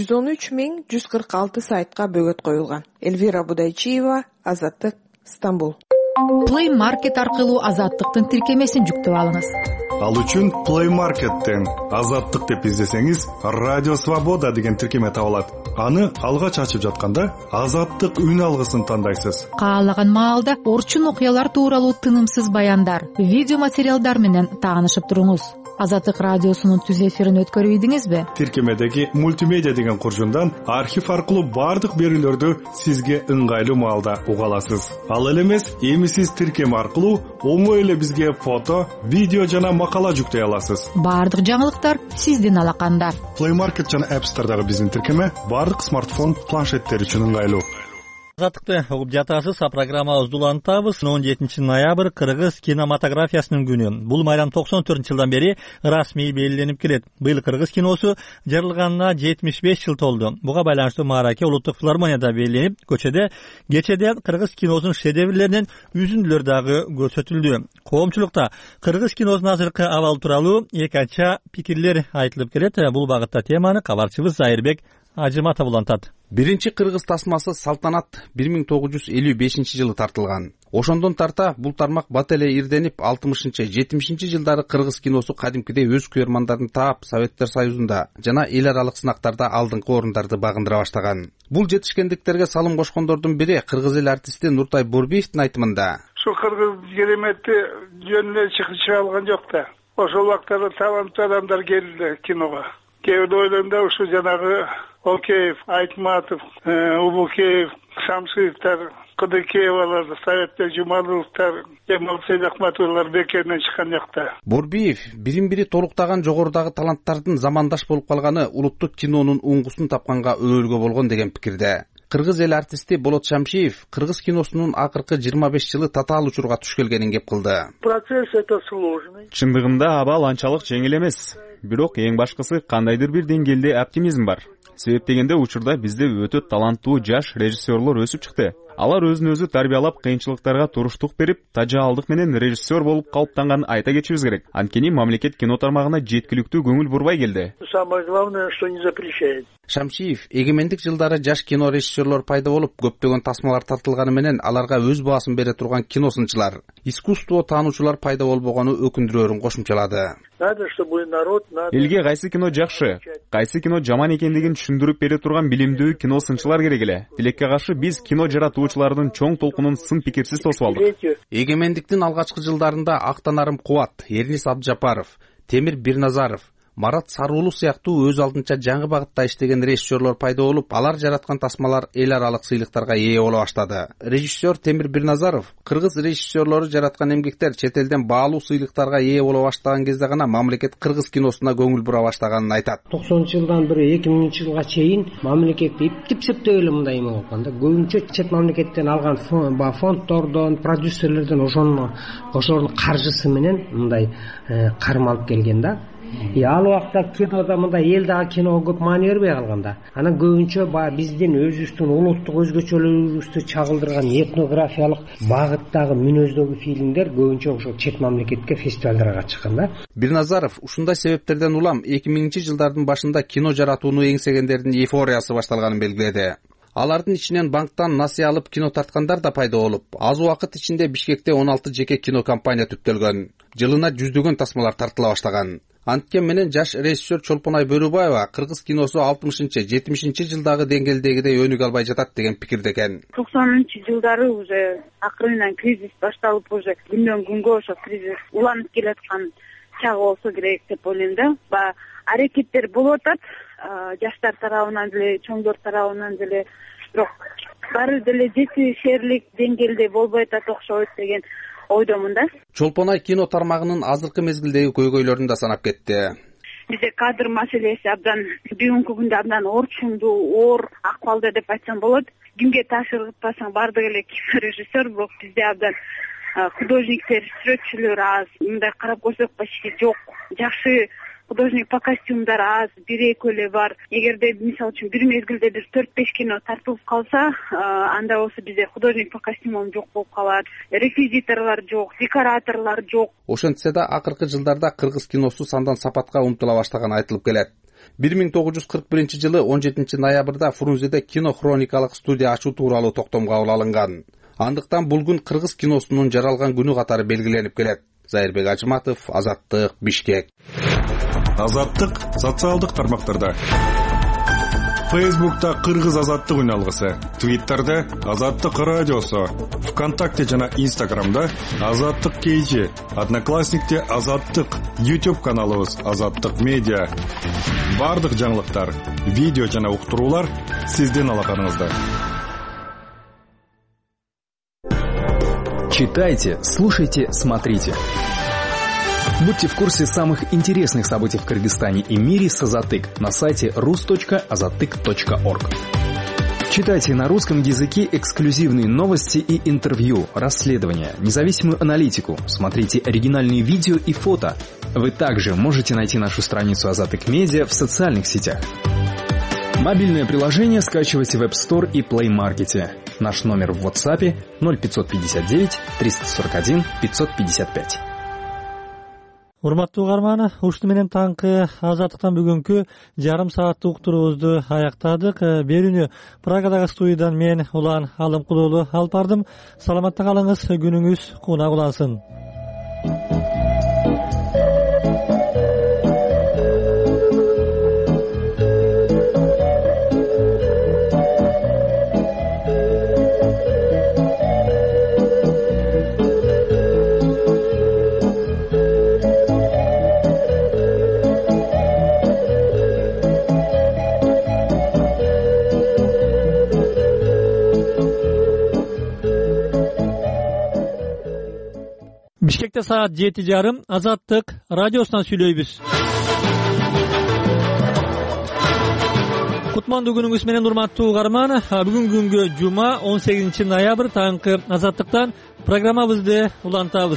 113.146 сайтка бөгөт коюлган. Эльвира Будайчиева, Азаттык, Стамбул. Play Market аркылуу Азаттыктын тиркемесин жүктөп алыңыз. Ал үчүн Play Market'тен Азаттык деп издесеңиз, Радио Свобода деген тиркеме табылат. Аны алгач ачып жатканда Азаттык үн алгысын тандайсыз. Каалаган маалда орчун окуялар тууралуу тынымсыз баяндар, видео материалдар менен таанышып туруңуз. Азаттык радиосунун түз эфирин өткөрүп ийдиңизби? Тиркемедеги мультимедиа деген куржундан архив аркылуу бардык берүүлөрдү сизге ыңгайлуу маалда уга аласыз. Ал эле эмес, эми сиз тиркеме аркылуу оңой эле бизге фото, видео жана макала жүктөй аласыз. Бардык жаңылыктар сиздин алаканда. Play Market жана App Store'дагы биздин тиркеме бардык смартфон, планшеттер үчүн ыңгайлуу. Азаттыкты угуп жатасыз. Программабызды улантабыз. 17 ноябрь кыргыз кинематографиясынын күнү. Бул майрам 94-жылдан бери расмий белгиленип келет. Быйыл кыргыз киносу жарылганына 75 жыл толду. Буга байланыштуу маараке улуттук филармонияда белгиленип, кечеде кыргыз киносунун шедеврлеринен үзүндүлөр дагы көрсөтүлдү. Коомчулукта кыргыз киносунун азыркы абалы тууралуу эки ача пикирлер айтылып келет. Бул багытта теманы кабарчыбыз Зайырбек Ажыматов улантат. Биринчи кыргыз тасмасы Салтанат 1955-жылы тартылган. Ошондон тарта бул тармак бат эле ирденип 60-70 жылдары кыргыз киносу кадимкидей өз көрөрмандарын таап Советтер Союзунда жана эл аралык сынактарда алдыңкы орундарды багындыра баштаган. Бул жетишкендиктерге салым кошкондордун бири кыргыз эл артисти Нуртай Борбиевдин айтымында. Şu kırgız кереметти жөнүнө чыгыша алган жок да. Ошол убактарда таланттуу адамдар келди киного. Кээ бир ойлойм ушу жанагы Океев, Айтматов, Убукеев, Шамшиевтер, Кыдыкеевалар, Советтер Жумаловтар, Кемал Сейдахматовалар бекеринен чыккан жакта. Борбиев бирин-бири толуктаган жогорудагы таланттардын замандаш болуп калганы улуттук кинонун уңгусун тапканга өбөлгө болгон деген пикирде. Кыргыз эл артисти Болот Шамшиев кыргыз киносунун акыркы 25 жылы татаал учурга туш келгенин кеп кылды. Процесс это сложный. Чындыгында абал анчалык жеңил эмес. Бирок эң башкысы кандайдыр бир деңгээлде оптимизм бар. Себеп дегенде учурда бизде өтө таланттуу жаш режиссерлор өсүп чыкты. Алар өзүн өзү тарбиялап кыйынчылыктарга туруштук берип, тажаалдык менен режиссер болуп калыптанганын айта кетишибиз керек. Анткени мамлекет кино тармагына жеткиликтүү көңүл бурбай келди. Самое главное, что не запрещает. Шамшиев эгемендик жылдары жаш кино режиссерлор пайда болуп, көптөгөн тасмалар тартылганы менен аларга өз баасын бере турган киносунчулар, искусство таануучулар пайда болбогону өкүндүрөөрүн кошумчалады. Надо, чтобы народ, элге кайсы кино жакшы, кайсы кино жаман экендигин түшүндүрүп бере турган билимдүү киносунчулар керек эле. Тилекке каршы биз кино жаратуучулардын чоң толкунун сын пикирсиз тосуп алдык. Эгемендиктин алгачкы жылдарында Актанарым Кубат, Эрнис Абджапаров, Темир Бирназаров, Марат Саруулу сыяктуу өз алдынча жаңы багытта иштеген режиссерлор пайда болуп, алар жараткан тасмалар эл аралык сыйлыктарга ээ боло баштады. Режиссер Темир Бирназаров кыргыз режиссерлору жараткан эмгектер чет элден баалуу сыйлыктарга ээ боло баштаган кезде гана мамлекет кыргыз киносуна көңүл бура баштаганын айтат. 90-жылдан бери 2000-жылга чейин мамлекетти иптип-септеп эле мындай эме болгон да. Көбүнчө чет мамлекеттен алган фонддордон, продюсерлерден ошонун каржысы менен мындай карым алып келген да. Ал убакта кинода мындай элдеги киного көп маани бербей калганда. Анан көбүнчө биздин өзүбүздүн улуттук өзгөчөлүгүбүздү чагылдырган этнографиялык багыттагы мүнөздөгү фильмдер көбүнчө ошол чет мамлекетке фестивалдарга чыккан да. Бирназаров ушундай себептерден улам 2000-жылдардын башында кино жаратууну эңсегендердин эйфориясы башталганын белгиледи. Алардын ичинен банктан насыя алып кино тарткандар да пайда болуп, аз убакыт ичинде Бишкекте 16 жеке кино компания түптөлгөн. Жылына жүздөгөн тасмалар тартыла баштаган. Анткен менен жаш режиссер Чолпонай Бөрүбаева кыргыз киносу 60-70 жылдагы деңгээлдегидей өнүгө албай жатат деген пикирде экен. 90-жылдары уже акырынан кризис башталып, уже күндөн күнгө ошо кризис уланып келаткан чагы болсо керек деп ойлойм да. Аракеттер болуп атат, жаштар тарабынан деле, чоңдор тарабынан деле, бирок баары деле жетишерлик деңгээлде болбой атат окшойт деген ойдомун да. Чолпонай кино тармагынын азыркы мезгилдеги көйгөйлөрүн да санап кетти. Бизде кадр маселеси абдан бүгүнкү күндө абдан орчундуу, оор акыбалда деп айтсам болот. Кимге таасир кылбасаң баардык эле режиссер, бирок бизде абдан художниктер, сүрөтчүлөр аз. Мындай карап көрсөк почти жок. Жакшы художник по костюмдар аз, бир-эки эле бар. Эгерде мисалы үчүн бир мезгилде бир 4-5 кино тартылып калса, анда болсо бизде художник по костюмам жок болуп калат, реквизиторлор жок, декораторлор жок. Ошентсе да акыркы жылдарда кыргыз киносу сандан сапатка умтула баштаганы айтылып келет. 1941-жылы 17 ноябрда Фрунзеде кино хроникалык студия ачуу тууралуу токтом кабыл алынган. Андыктан бул күн кыргыз киносунун жаралган күнү катары белгиленип келет. Зайырбек Ажыматов, Азаттык, Бишкек. Азаттык социалдык тармактарда. Фейсбукта Кыргыз Азаттык үналгысы, Твиттерде Азаттык радиосу, ВКонтакте жана Инстаграмда Азаттык KG, Одноклассникте Азаттык, YouTube каналыбыз Азаттык медиа. Бардык жаңылыктар, видео жана уктуруулар сиздин алаканыңызда. Читайте, слушайте, смотрите. Будьте в курсе самых интересных событий в Кыргызстане и мире с Азаттык на сайте rus.azattyk.org. Читайте на русском языке эксклюзивные новости и интервью, расследования, независимую аналитику, смотрите оригинальные видео и фото. Вы также можете найти нашу страницу Азаттык Медиа в социальных сетях. Мобильное приложение скачивайте в App Store и Play Market. Наш номер в WhatsApp 0559 341 555. Урматтуу угарман, ушуну менен таңкы Азаттыктан бүгүнкү жарым сааттык уктуруубузду аяктадык. Берүүнү Прагадагы студиядан мен Улан Алымкул уулу алып бардым. Саламатта калыңыз, күнүңүз кунак улансын. Бишкекте саат 7:30 Азаттык радиосунан сүйлөйбүз. Кутмандуу күнүңүз менен урматтуу угарман, бүгүнкү күнгө жума 18 ноябрь таңкы Азаттыктан программабызды улантабыз.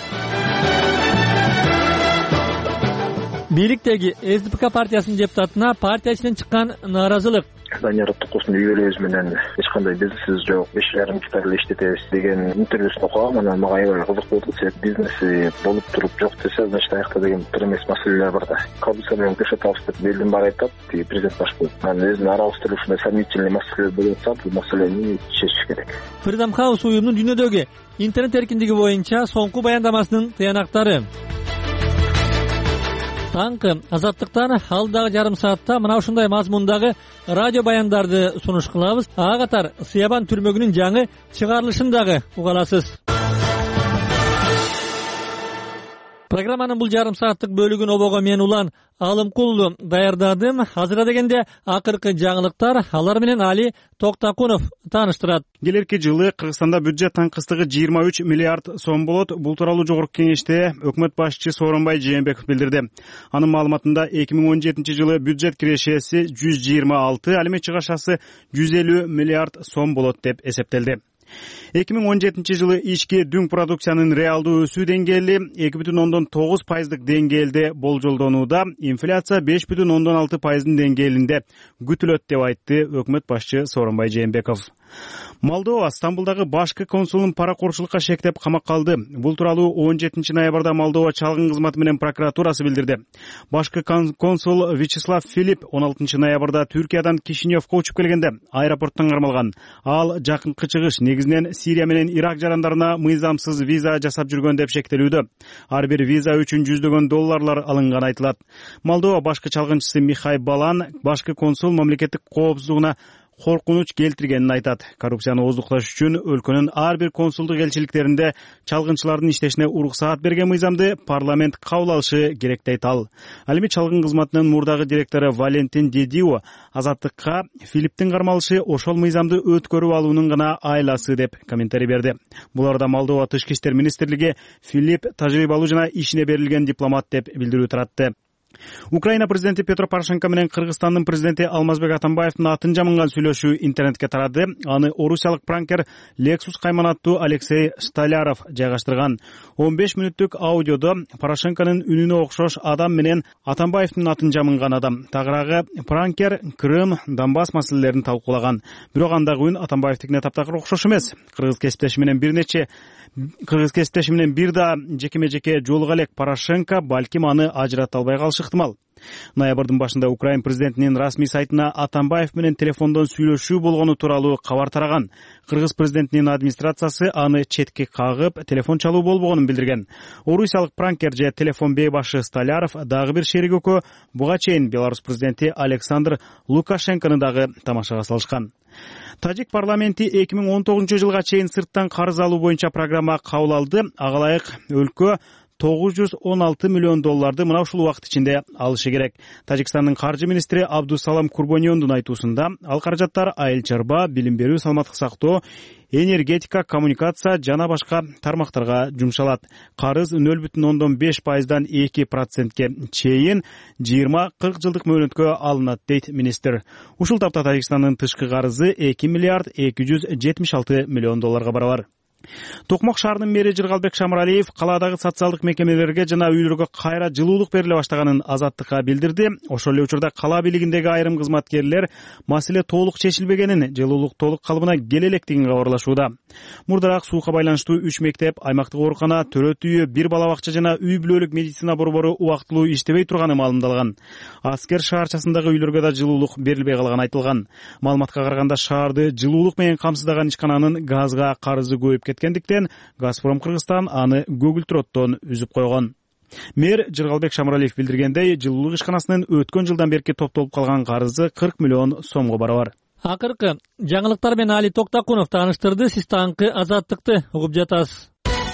Бийликтеги СДПК партиясынын депутатына партия ичинен чыккан нааразылык. Данияр Тукусун үйлөөбүз менен эч кандай бизнесибиз жок, 5,5 гектар эле иштетебиз деген интервьюсун окугам. Анан мага аябай кызык болду. Себеби бизнеси болуп туруп жок десе, значит аякта деген бир эмес маселелер бар да. Коррупция менен күрөшө атабыз деп элдин баары айтат, президент баш болуп. Анан өзүнүн аралаштырып ушундай сомнительный маселелер болуп атса, бул маселени чечиш керек. Freedom House уюмунун дүйнөдөгү интернет эркиндиги боюнча соңку баяндамасынын тыянактары. Таңкы Азаттыктан алдагы жарым саатта мына ушундай мазмундагы радио баяндарды сунуш кылабыз. Ага катар Сыябан түрмөгүнүн жаңы чыгарылышын дагы уга аласыз. Программанын бул жарым сааттык бөлүгүн обого мен Улан Алымкул даярдадым. Азыр дегенде акыркы жаңылыктар, алар менен Али Токтакунов тааныштырат. Келерки жылы Кыргызстанда бюджет таңкыстыгы 23 миллиард сом болот. Бул тууралуу жогорку кеңеште өкмөт башчысы Сооронбай Жээнбеков билдирди. Анын маалыматында 2017 жылы бюджет кирешеси 126, алимент чыгашасы 150 миллиард сом болот деп эсептелди. 2017 жылы ички дүң продукциянын реалдуу өсүү деңгээли 2,9% деңгээлде болжолдонууда, инфляция 5,6% деңгээлинде күтүлөт деп айтты өкмөт башчы Сооронбай Жээнбеков. Молдова Стамбулдагы башкы консулун паракорчулукка шектеп камакка алды. Бул тууралуу 17 ноябрда Молдова чалгын кызматы менен прокуратурасы билдирди. Башкы консул Вячеслав Филипп 16 ноябрда Түркиядан Кишиневке учуп келгенде аэропорттон кармалган. Ал жакынкы чыгыш негизинен Сирия менен Ирак жарандарына мыйзамсыз виза жасап жүргөн деп шектелүүдө. Ар бир виза үчүн $100 долларлар алынган айтылат. Молдова башкы чалгынчысы Михай Балан башкы консул мамлекеттик коопсуздугуна коркунуч келтиргенин айтат. Коррупцияны ооздукташ үчүн өлкөнүн ар бир консулдук элчиликтеринде чалгынчылардын иштешине уруксаат берген мыйзамды парламент кабыл алышы керек дейт ал. Ал эми чалгын кызматынын мурдагы директору Валентин Дедио Азаттыкка Филипптин кармалышы ошол мыйзамды өткөрүп алуунун гана айласы деп комментарий берди. Буларда Молдова тышкы иштер министрлиги Филипп тажрыйбалуу жана ишине берилген дипломат деп билдирүү таратты. Украина президенти Петр Порошенко менен Кыргызстандын президенти Алмазбек Атамбаевдин атын жамынган сүйлөшүү интернетке тарады. Аны орусиялык пранкер Lexus кайман аттуу Алексей Столяров жайгаштырган. 15 мүнөттүк аудиодо Порошенконун үнүнө окшош адам менен Атамбаевдин атын жамынган адам. Тагыраагы пранкер Крым, Донбасс маселелерин талкуулаган. Бирок андагы үн Атамбаевдикине таптакыр окшош эмес. Кыргыз кесиптеши менен бир да жекеме-жеке жолуга элек Порошенко балким аны ажырата албай калышы ыктымал. Ноябрдын башында Украин президентинин расмий сайтына Атамбаев менен телефондон сүйлөшүү болгону тууралуу кабар тараган. Кыргыз президентинин администрациясы аны четке кагып, телефон чалуу болбогонун билдирген. Орусиялык пранкер же телефон бей башы Столяров дагы бир шерик өкө буга чейин Беларусь президенти Александр Лукашенкону дагы тамашага салышкан. Тажик парламенти 2019 жылга чейин сырттан карыз алуу боюнча программа кабыл алды. Ага ылайык өлкө $916 миллион мына ушул убакыт ичинде алышы керек. Тажикстандын каржы министри Абдусалам Курбониондун айтуусунда ал каражаттар айыл чарба, билим берүү, саламаттык сактоо, энергетика, коммуникация жана башка тармактарга жумшалат. Карыз 0,5%дан 2%ке чейин 20-40 жылдык мөөнөткө алынат дейт министр. Ушул тапта Тажикстандын тышкы карызы $2,276 миллион барабар. Токмок шаарынын мэри Жыргалбек Шамыралиев каладагы социалдык мекемелерге жана үйлөргө кайра жылуулук бериле баштаганын Азаттыкка билдирди. Ошол эле учурда кала бийлигиндеги айрым кызматкерлер маселе толук чечилбегенин, жылуулук толук калыбына келе электигин кабарлашууда. Мурдараак суукка байланыштуу 3 мектеп, аймактык оорукана, төрөт үйү, 1 бала бакча жана үй бүлөлүк медицина борбору убактылуу иштебей турганы маалымдалган. Аскер шаарчасындагы үйлөргө да жылуулук берилбей калганы айтылган. Маалыматка караганда шаарды жылуулук менен камсыздаган ишкананын газга карызы көбөйүп кеткендиктен Газпром Кыргызстан аны көгүлтүрөттөн үзүп койгон. Мэр Жыргалбек Шамыралиев билдиргендей, жылуулук ишканасынын өткөн жылдан берки топтолуп калган карызы 40 миллион сомго барабар. Акыркы жаңылыктар менен Али Токтакунов тааныштырды. Сиз таңкы Азаттыкты угуп жатасыз.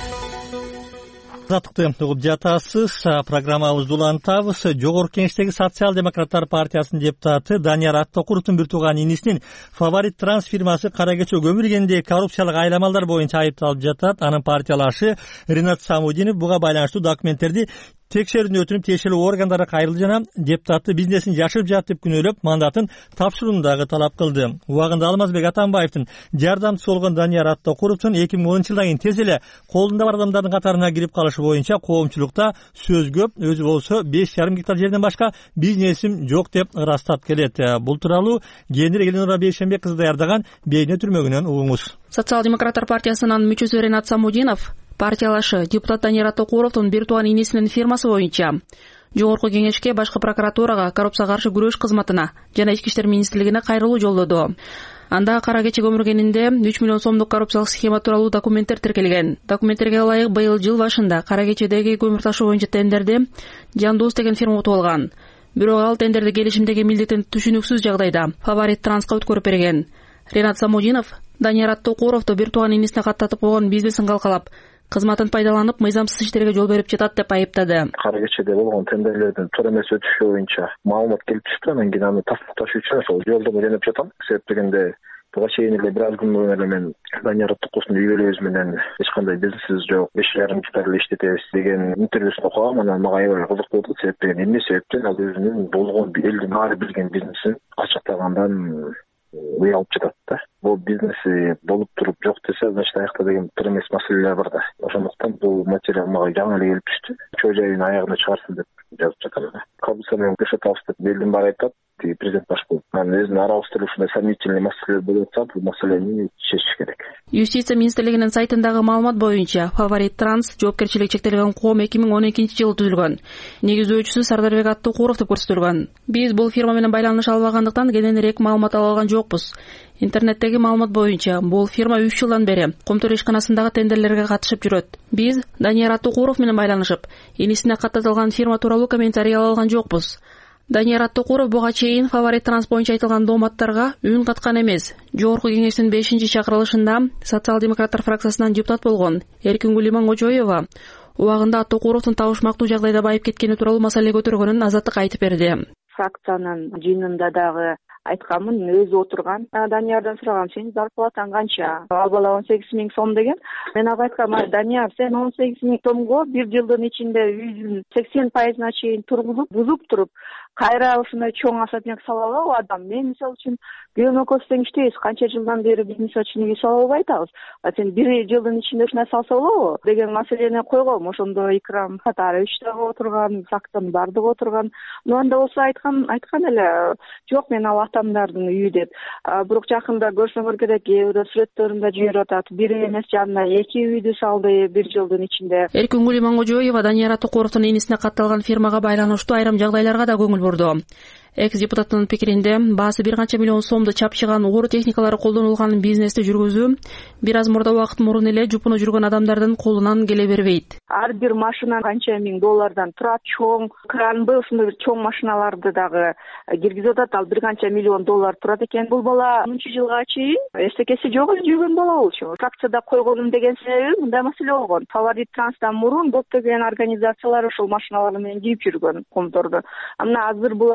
Азаттыкты угуп жатасыз. Программабызды улантабыз. Жогорку Кеңештеги Социал-демократтар партиясынын депутаты Данияр Аттокуровдун бир тууган инисинин Фаворит Транс фирмасы кара кече көмүлгенде коррупциялык айламалдар боюнча айыпталып жатат. Анын партиялашы Ринат Самудинов буга байланыштуу документтерди текшерүүнү өтүнүп тиешелүү органдарга кайрылды жана депутатты бизнесин жашырып жатып деп күнөөлөп мандатын тапшырууну дагы талап кылды. Убагында Алмазбек Атамбаевдин жардамчысы болгон Данияр Аттокуровдун 2010 жылдан кийин тез эле колунда бар адамдардын катарына кирип калышы боюнча коомчулукта сөз көп, өзү болсо 5,5 гектар жерден башка бизнесим жок деп ырастап келет. Бул тууралуу Генер Эленора Бейшембек кызы даярдаган бейне түрмөгүнөн угуңуз. Социал-демократтар партиясынын мүчөсү Ринат Самудинов партиялашы депутат Данияр Аттокуровдун бир тууган инесинин фирмасы боюнча Жогорку Кеңешке, башкы прокуратурага, коррупцияга каршы күрөш кызматына жана Ички иштер министрлигине кайрылуу жолдоду. Анда кара кече көмүргенинде 3 миллион сомдук коррупциялык схема тууралуу документтер тиркелген. Документтерге ылайык быйыл жыл башында кара кечедеги көмүр ташуу боюнча тендерди Жандоос деген фирма утуп алган. Бирок ал тендерди келишимдеги милдеттин түшүнүксүз жагдайда Фаворит Транска өткөрүп берген. Ринат Самудинов Данияр Аттокуровду бир тууган инесине каттатып койгон бизнесин калкалап, кызматын пайдаланып, мыйзамсыз иштерге жол берип жатат деп айыптады. Кара кечеде болгон тендерлердин туура эмес өтүшү боюнча маалымат келип түштү. Анан кийин аны тасташ үчүн ошол жолдомо жөнөп жатам. Себеп дегенде буга чейин эле бир аз күн мурун эле мен Данияр Аттокуровдун үй бүлөбүз менен эч кандай бизнесибиз жок, 5,5 гектар эле иштетебиз деген интервьюсун окугам. Анан мага аябай кызык болду. Себеп деген эмне себептен ал өзүнүн болгон элдин баары билген бизнесин ачыктагандан уялып жатат да. Бул бизнеси болуп туруп жок десе, значит аякта деген бир эмес маселелер бар да. Ошондуктан бул материал мага жаңы эле келип түштү. Чоо жайын аягына чыгарсын деп жазып жатам. Коррупция менен күрөшөтөбүз деп элдин баары айтат. Президент баш болуп, анан өзүнүн арабызда ушундай сомнительный маселелер болуп атса, бул маселени чечиш керек. Юстиция министрлигинин сайтындагы маалымат боюнча Фаворит Транс жоопкерчилиги чектелген коом 2012 жылы түзүлгөн. Негиздөөчүсү Сардарбек Аттокуров деп көрсөтүлгөн. Биз бул фирма менен байланыша албагандыктан кененирээк маалымат ала алган жокпуз. Интернеттеги маалымат боюнча бул фирма 3 жылдан бери Комтөр ишканасындагы тендерлерге катышып жүрөт. Биз Данияр Аттокуров менен байланышып, инисине каттатылган фирма тууралуу комментарий ала алган жокпуз. Данияр Аттокуров буга чейин Фаворит Транс боюнча айтылган дооматтарга үн каткан эмес. Жогорку Кеңештин 5-чакырылышында Социал-демократтар фракциясынан депутат болгон Эркингүл Имангожоева убагында Аттокуровдун табышмактуу жагдайда байып кеткени тууралуу маселе көтөргөнүн Азаттыкка айтып берди. Фракциянын жыйынында дагы айтканмын, өзү отурган. Даниярдан сурагам, сенин зарплатаң канча? Ал бала 18 000 сом деген. Мен ага айткам, Данияр, сен 18 000 сомго бир жылдын ичинде үйдүн 80% чейин тургузуп, бузуп туруп, кайра ушундай чоң особняк сала алабы адам? Мен мисалы үчүн күйөөм экөөбүз тең иштейбиз, канча жылдан бери бизнес ачууну үй сала албай атабыз. Сен бир жылдын ичинде ушундай салса болобу деген маселени койгом. Ошондо Икрам Сатарович дагы отурган, фракциянын баардыгы отурган. Анда болсо айткан эле, жок мен ал атамдардын үйү деп. Бирок жакында көрсөңөр керек, кээ бирөө сүрөттөрүндө жиберип атат. Бир эмес, жанына 2 үйдү салды бир жылдын ичинде. Эркингүл Имангожоева Данияр Аттокуровдун инисине катталган фирмага байланыштуу айрым жагдайларга да көңүл бурду. Экс-депутаттын пикиринде баасы бир канча миллион сомду чапчыган оор техникалары колдонулган бизнести жүргүзүү бир аз мурда убакыт мурун эле жупуну жүргөн адамдардын колунан келе бербейт. Ар бир машина канча миң доллардан турат, чоң кранбы, ушундай бир чоң машиналарды дагы киргизип атат. Ал бир канча миллион доллар турат экен. Бул бала 10 жылга чейин эстекеси жок эле жүргөн бала болчу. Фракцияда койгонум деген себеби мындай маселе болгон. Фаворит Транстан мурун көптөгөн организациялар ушул машиналар менен кийип жүргөн комторду. Мына азыр булар бийлик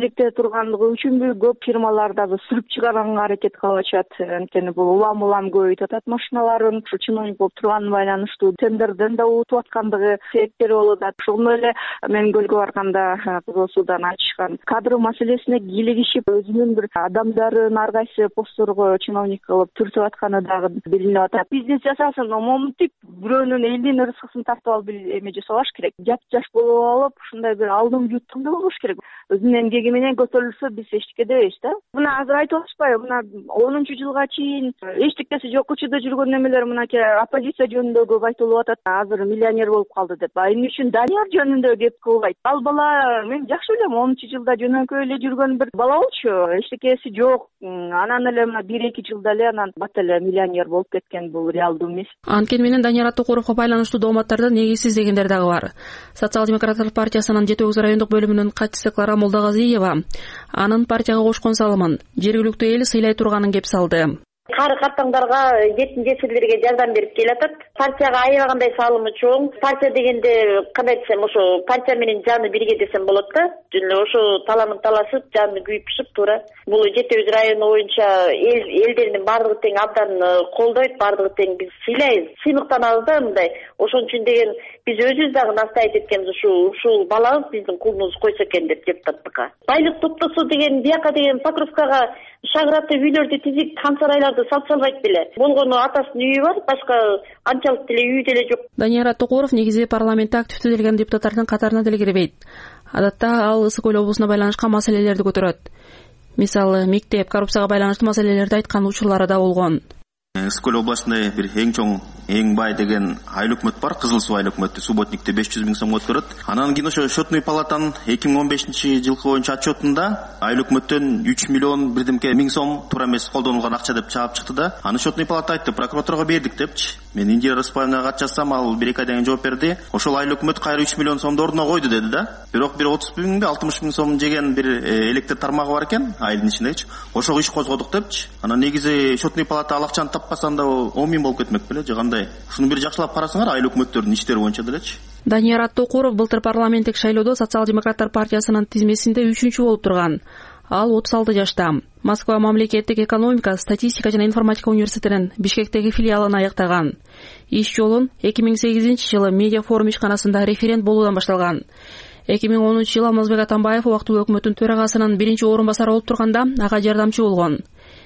кезекте тургандыгы үчүнбү көп фирмалар дагы сүрүп чыгарганга аракет кылып атышат. Анткени бул улам көбөйтүп атат машиналарын. Ушу чиновник болуп турган байланыштуу тендерден да утуп аткандыгы себептери болуп атат. Ошондой эле мен көлгө барганда Кызыл Суудан айтышкан кадр маселесине кийлигишип өзүнүн бир адамдарын ар кайсы постторго чиновник кылып түртүп атканы дагы билинип атат. Бизнес жасасын, момунтип бирөөнүн элдин рызкысын тартып алып эме жасабаш керек. Жап-жаш болуп алып, ушундай бир алдын жуттуңду болбош керек. Өзүнүн эмгеги менен көтөрүлсө биз эчтеке дебейбиз да. Мына азыр айтып атышпайбы? Мына 10-жылга чейин эчтекеси жок учурда жүргөн немелер мынакей оппозиция жөнүндө көп айтылып атат. Азыр миллионер болуп калды деп. Эмне үчүн Данияр жөнүндө кеп кылбайт? Ал бала мен жакшы билем, 10-жылда жөнөкөй эле жүргөн бир бала болчу. Эчтекеси жок. Анан эле мына 1-2 жылда эле анан бат эле миллионер болуп кеткен, бул реалдуу эмес. Анткени менен Данияр Аттыкуровго байланыштуу дооматтарда негизсиз дегендер дагы бар. Социал-демократтар партиясынын Жети Өгүз райондук бөлүмүнүн катчысы Клара Молдагазиева анын партияга кошкон салымын жергиликтүү эл сыйлай турганын кеп салды. Кары картаңдарга, жетим жесирлерге жардам берип келатат. Партияга аябагандай салымы чоң. Партия дегенде кандай десем, ошо партия менен жаны бирге десем болот да. Жөн ошо таламын талашып, жаны күйүп-пышып туура. Бул Жети Өгүз району боюнча элдердин бардыгы тең абдан колдойт, бардыгы тең биз сыйлайбыз. Сыймыктанабыз да мындай. Ошон үчүн деген биз өзүбүз дагы настоять эткенбиз, ушул балабыз биздин кулубуз койсо экен деп депутаттыкка. Байлык топтосу деген бияка деген Покровкага шагыратты үйлөрдү тизип, кансарайларды сатып албайт беле. Болгону атасынын үйү бар, башка анчалык деле үйү деле жок. Данияр Аттыкуров негизи парламентте активдүү келген депутаттардын катарына деле кирбейт. Адатта ал Ысык Көл облусуна байланышкан маселелерди көтөрөт. Мисалы, мектеп, коррупцияга байланыштуу маселелерди айткан учурлары да болгон. Ысык Көл областында бир эң чоң, эң бай деген айыл өкмөт бар, Кызыл Суу айыл өкмөтү, субботникте 500 000 сом өтөрөт. Анан кийин ошо счетный палатанын 2015-жылкы боюнча отчетунда айыл өкмөттөн 3 миллион бирдемке миң сом туура эмес колдонулган акча деп чаап чыкты да. Аны счетный палата айтты, прокуратурага бердик депчи. Мен Индира Рыспаевнага кат жазсам, ал 1-2 айдан кийин жооп берди. Ошол айыл өкмөт кайра 3 миллион сомду ордуна койду деди да. Бирок бир 30 миңби 60 миң сом жеген бир электр тармагы бар экен айылдын ичиндечи. Ошого иш козгодук депчи. Анан негизи счетный палата ал акчаны таппасам 10 миң болуп кетмек беле же кандай. Ушуну бир жакшылап карасаңар айыл өкмөттөрдүн иштери боюнча делечи. Данияр Аттыкуров былтыр парламенттик шайлоодо Социал-демократтар партиясынын тизмесинде 3-чү болуп турган. Ал 36 жашта. Москва мамлекеттик экономика, статистика жана информатика университетинин Бишкектеги филиалын аяктаган. Иш жолун 2008-жылы медиа форум ишканасында референт болуудан башталган. 2010-жылы Алмазбек Атамбаев убактылуу өкмөттүн төрагасынын 1-орун басары болуп турганда ага жардамчы болгон.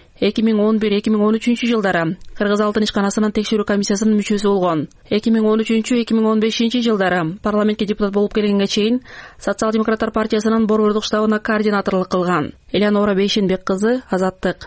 2011-2013 жылдары Кыргыз алтын ишканасынын текшерүү комиссиясынын мүчөсү болгон. 2013-2015 жылдары парламентке депутат болуп келгенге чейин Социал-демократтар партиясынын борбордук штабына координаторлук кылган. Элеонора Бейшенбек кызы, Азаттык.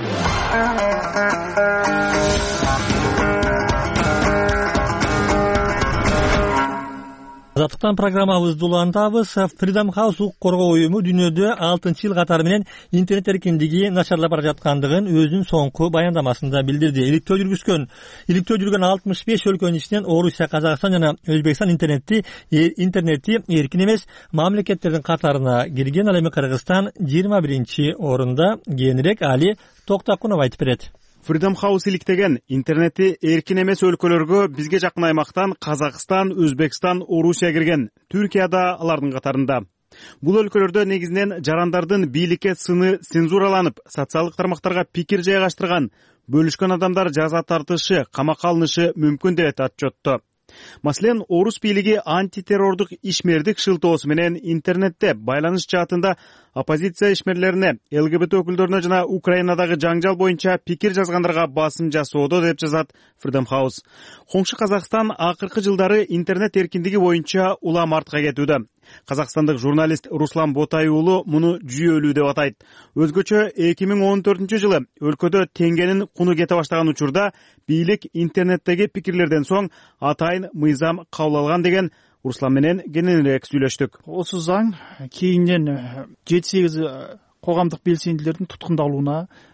Азаттыктан программабызды улантабыз. Freedom House укук коргоо уюму дүйнөдө 6-жыл катары менен интернет эркиндиги начарлап бара жаткандыгын өзүнүн соңку баяндамасында билдирди. Иликтөө жүргүзгөн 65 өлкөнүн ичинен Орусия, Казакстан жана Өзбекстан интернетти эркин эмес мамлекеттердин катарына кирген. Ал эми Кыргызстан 21-орунда. Кийинирээк Али Токтакунов айтып берет. Freedom House иликтеген интернети эркин эмес өлкөлөргө бизге жакын аймактан Казакстан, Өзбекстан, Орусия кирген. Түркия да алардын катарында. Бул өлкөлөрдө негизинен жарандардын бийликке сыны цензураланып, социалдык тармактарга пикир жайгаштырган, бөлүшкөн адамдар жаза тартышы, камакка алынышы мүмкүн деп отчетту. Маселен, Орус бийлиги антитеррордук ишмердик шылтоосу менен интернетте байланыш жаатында оппозиция ишмерлерине, ЛГБТ өкүлдөрүнө жана Украинадагы жаңжал боюнча пикир жазгандарга басым жасоодо деп жазат Freedom House. Коңшу Казакстан акыркы жылдары интернет эркиндиги боюнча улам артка кетүүдө. Казакстандык журналист Руслан Ботай уулу муну жүйөлүү деп атайт. Өзгөчө 2014-жылы өлкөдө теңгенин куну кете баштаган учурда бийлик интернеттеги пикирлерден соң атайын мыйзам кабыл алган деген Руслан менен кененирээк сүйлөштүк. Осы заң кейинен 7-8 коомдук белсендилердин туткундалууна,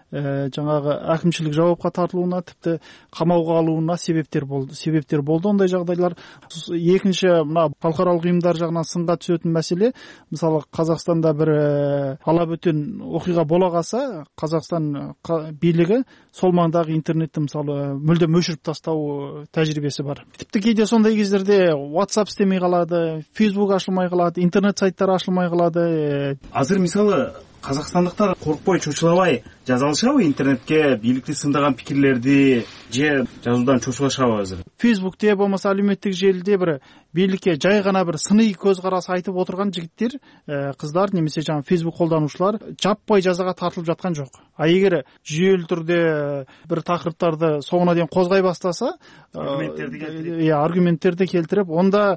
жаңагы акимчилик жоопко тартылууна, типти камауга алууна себептер болду ондай жагдайлар. Экинчи, мына калкаралык уюмдар жагынан сынга түшөтүн маселе, мисалы Казакстанда бир ала бөтөн окуйга бола калса, Казакстан бийлиги сол маңдагы интернетти мисалы мүлдөм өчүрүп тастоо тажрыйбеси бар. Типти кээде сондай кездерде WhatsApp иштемей калады, Facebook ачылмай калат, интернет сайттар ачылмай калады. Азыр мисалы казакстандыктар коркпой, чочулабай жаза алышабы интернетке бийликти сындаган пикирлерди же жазуудан чочулашабы азыр? Facebook'те болмаса алюметтик желиде бир бийликке жай гана бир сыный көз карасы айтып отурган жигиттер, кыздар немесе жаңа Facebook колдонуучулар жаппай жазага тартылып жаткан жок. А эгер жүйөлүү түрдө бир такырыптарды соңуна дейин козгой баштаса, аргументтерди келтирип, онда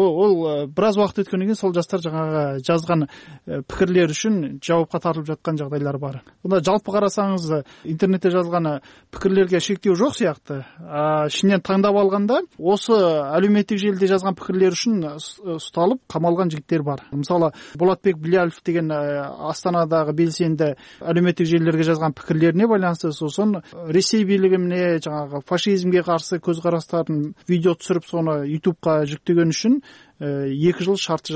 ол бир аз убакыт өткөндөн кийин сол жастар жаңага жазган пикирлер үчүн жоопко тартылып жаткан жагдайлар бар. Мында жалпы карасаңыз, интернетте жазылган пикирлерге шектөө жок сыяктуу. Ишинен таңдап алганда, осы алюметтик желиде жазган пикирлер үчүн усталып камалган жигиттер бар. Мисалы, Болотбек Билялов деген Астанадагы белсенди алюметтик желилерге жазган пикирлерине байланыштуу сосон Ресей бийлигине жаңагы фашизмге каршы көз карастарын видео түшүрүп, сону YouTube'га жүктөгөн үчүн 2 жыл шартты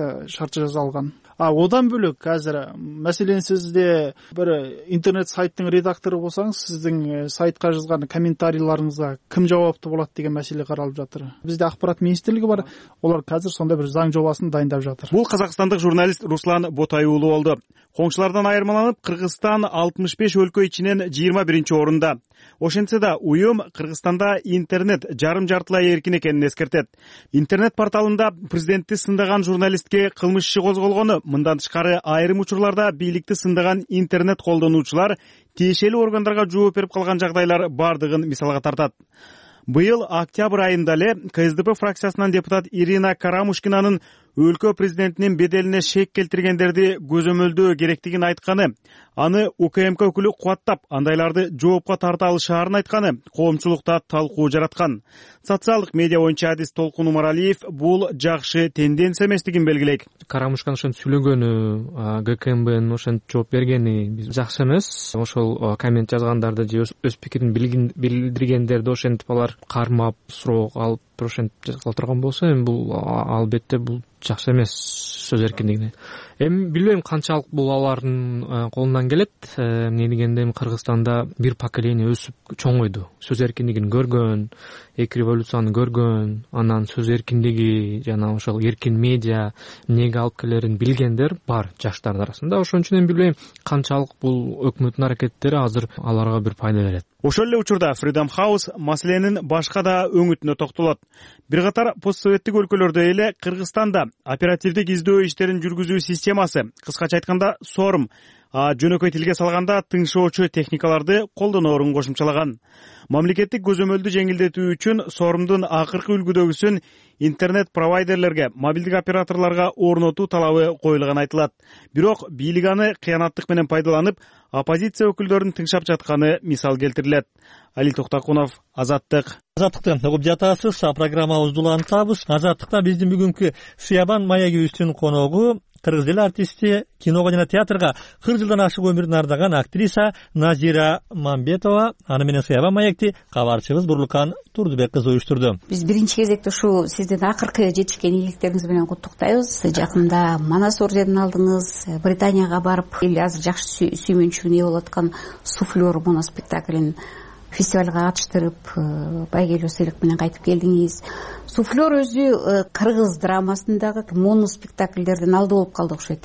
жаза алган. Одан бөлөк азыр маселен сизде бир интернет сайттын редактору болсаңыз, сиздин сайтка жазган комментарийларыңызга ким жоопту болот деген маселе каралып жатыр. Бизде акпарат министрлиги бар, олар азыр сондай бир заң жобасын дайындап жатыр. Бул казакстандык журналист Руслан Ботай уулу болду. Коңшулардан айырмаланып, Кыргызстан 65 өлкө ичинен 21 орунда. Ошентсе да уюм Кыргызстанда интернет жарым-жартылай эркин экенин эскертет. Интернет порталында президентти сындаган журналистке кылмыш иши козголгону, мындан тышкары айрым учурларда бийликти сындаган интернет колдонуучулар тиешелүү органдарга жооп берип калган жагдайлар бардыгын мисалга тартат. Быйыл октябрь айында эле КСДП фракциясынан депутат Ирина Карамушкинанын өлкө президентинин беделине шек келтиргендерди көзөмөлдөө керектигин айтканы, аны УКМК өкүлү кубаттап, андайларды жоопко тарта алышаарын айтканы коомчулукта талкуу жараткан. Социалдык медиа боюнча адис Толкун Умаралиев бул жакшы тенденция эместигин белгилейт. Карамушкан ошентип сүйлөгөнү, ГКМБнын ошентип жооп бергени жакшы эмес. Ошол коммент жазгандарды же өз пикирин билдиргендерди ошентип алар кармап, суроо алып ошентип жазгыла турган болсо, эми бул албетте бул жакшы эмес сөз эркиндигине. Эми билбейм канчалык бул алардын колунан келет. Эмне дегенде Кыргызстанда бир поколение өсүп чоңойду. Сөз эркиндигин көргөн, эки революцияны көргөн, анан сөз эркиндиги жана ошол эркин медиа эмнеге алып келерин билгендер бар жаштар арасында. Ошон үчүн билбейм канчалык бул өкмөттүн аракеттери азыр аларга бир пайда берет. Ошол эле учурда Freedom House маселенин башка да өңүтүнө токтолот. Бир катар постсоветтик өлкөлөрдө эле Кыргызстанда оперативдик издөө иштерин жүргүзүү системасы, кыскача айтканда СОРМ, жөнөкөй тилге салганда тыңшоочу техникаларды колдоноорун кошумчалаган. Мамлекеттик көзөмөлдү жеңилдетүү үчүн СОРМдун акыркы үлгүдөгүсүн интернет провайдерлерге, мобилдик операторлорго орнотуу талабы коюлган айтылат. Бирок бийлик аны кыянаттык менен пайдаланып, оппозиция өкүлдөрүн тыңшап жатканы мисал келтирилет. Али Токтакунов, Азаттык. Азаттыкты угуп жатасыз. Программабызды улантабыз. Азаттыкта биздин бүгүнкү Сыябан маегибиздин коногу кыргыз эл артисти, киного жана театрга 40 жылдан ашык өмүрүн ардаган актриса Назира Мамбетова. Аны менен Сыябан маекти кабарчыбыз Бурлукан Турдубек кызы уюштурду. Биз биринчи кезекте ушул сиздин акыркы жетишкен ийгиликтериңиз менен куттуктайбыз. Жакында Манас орденин алдыңыз, Британияга барып, эл азыр жакшы сүймөнчүгүнө ээ болуп аткан Суфлер моноспектаклин фестивалга катыштырып, байгелүү сыйлык менен кайтып келдиңиз. Суфлер өзү кыргыз драмасындагы моноспектакльдердин алды болуп калды окшойт,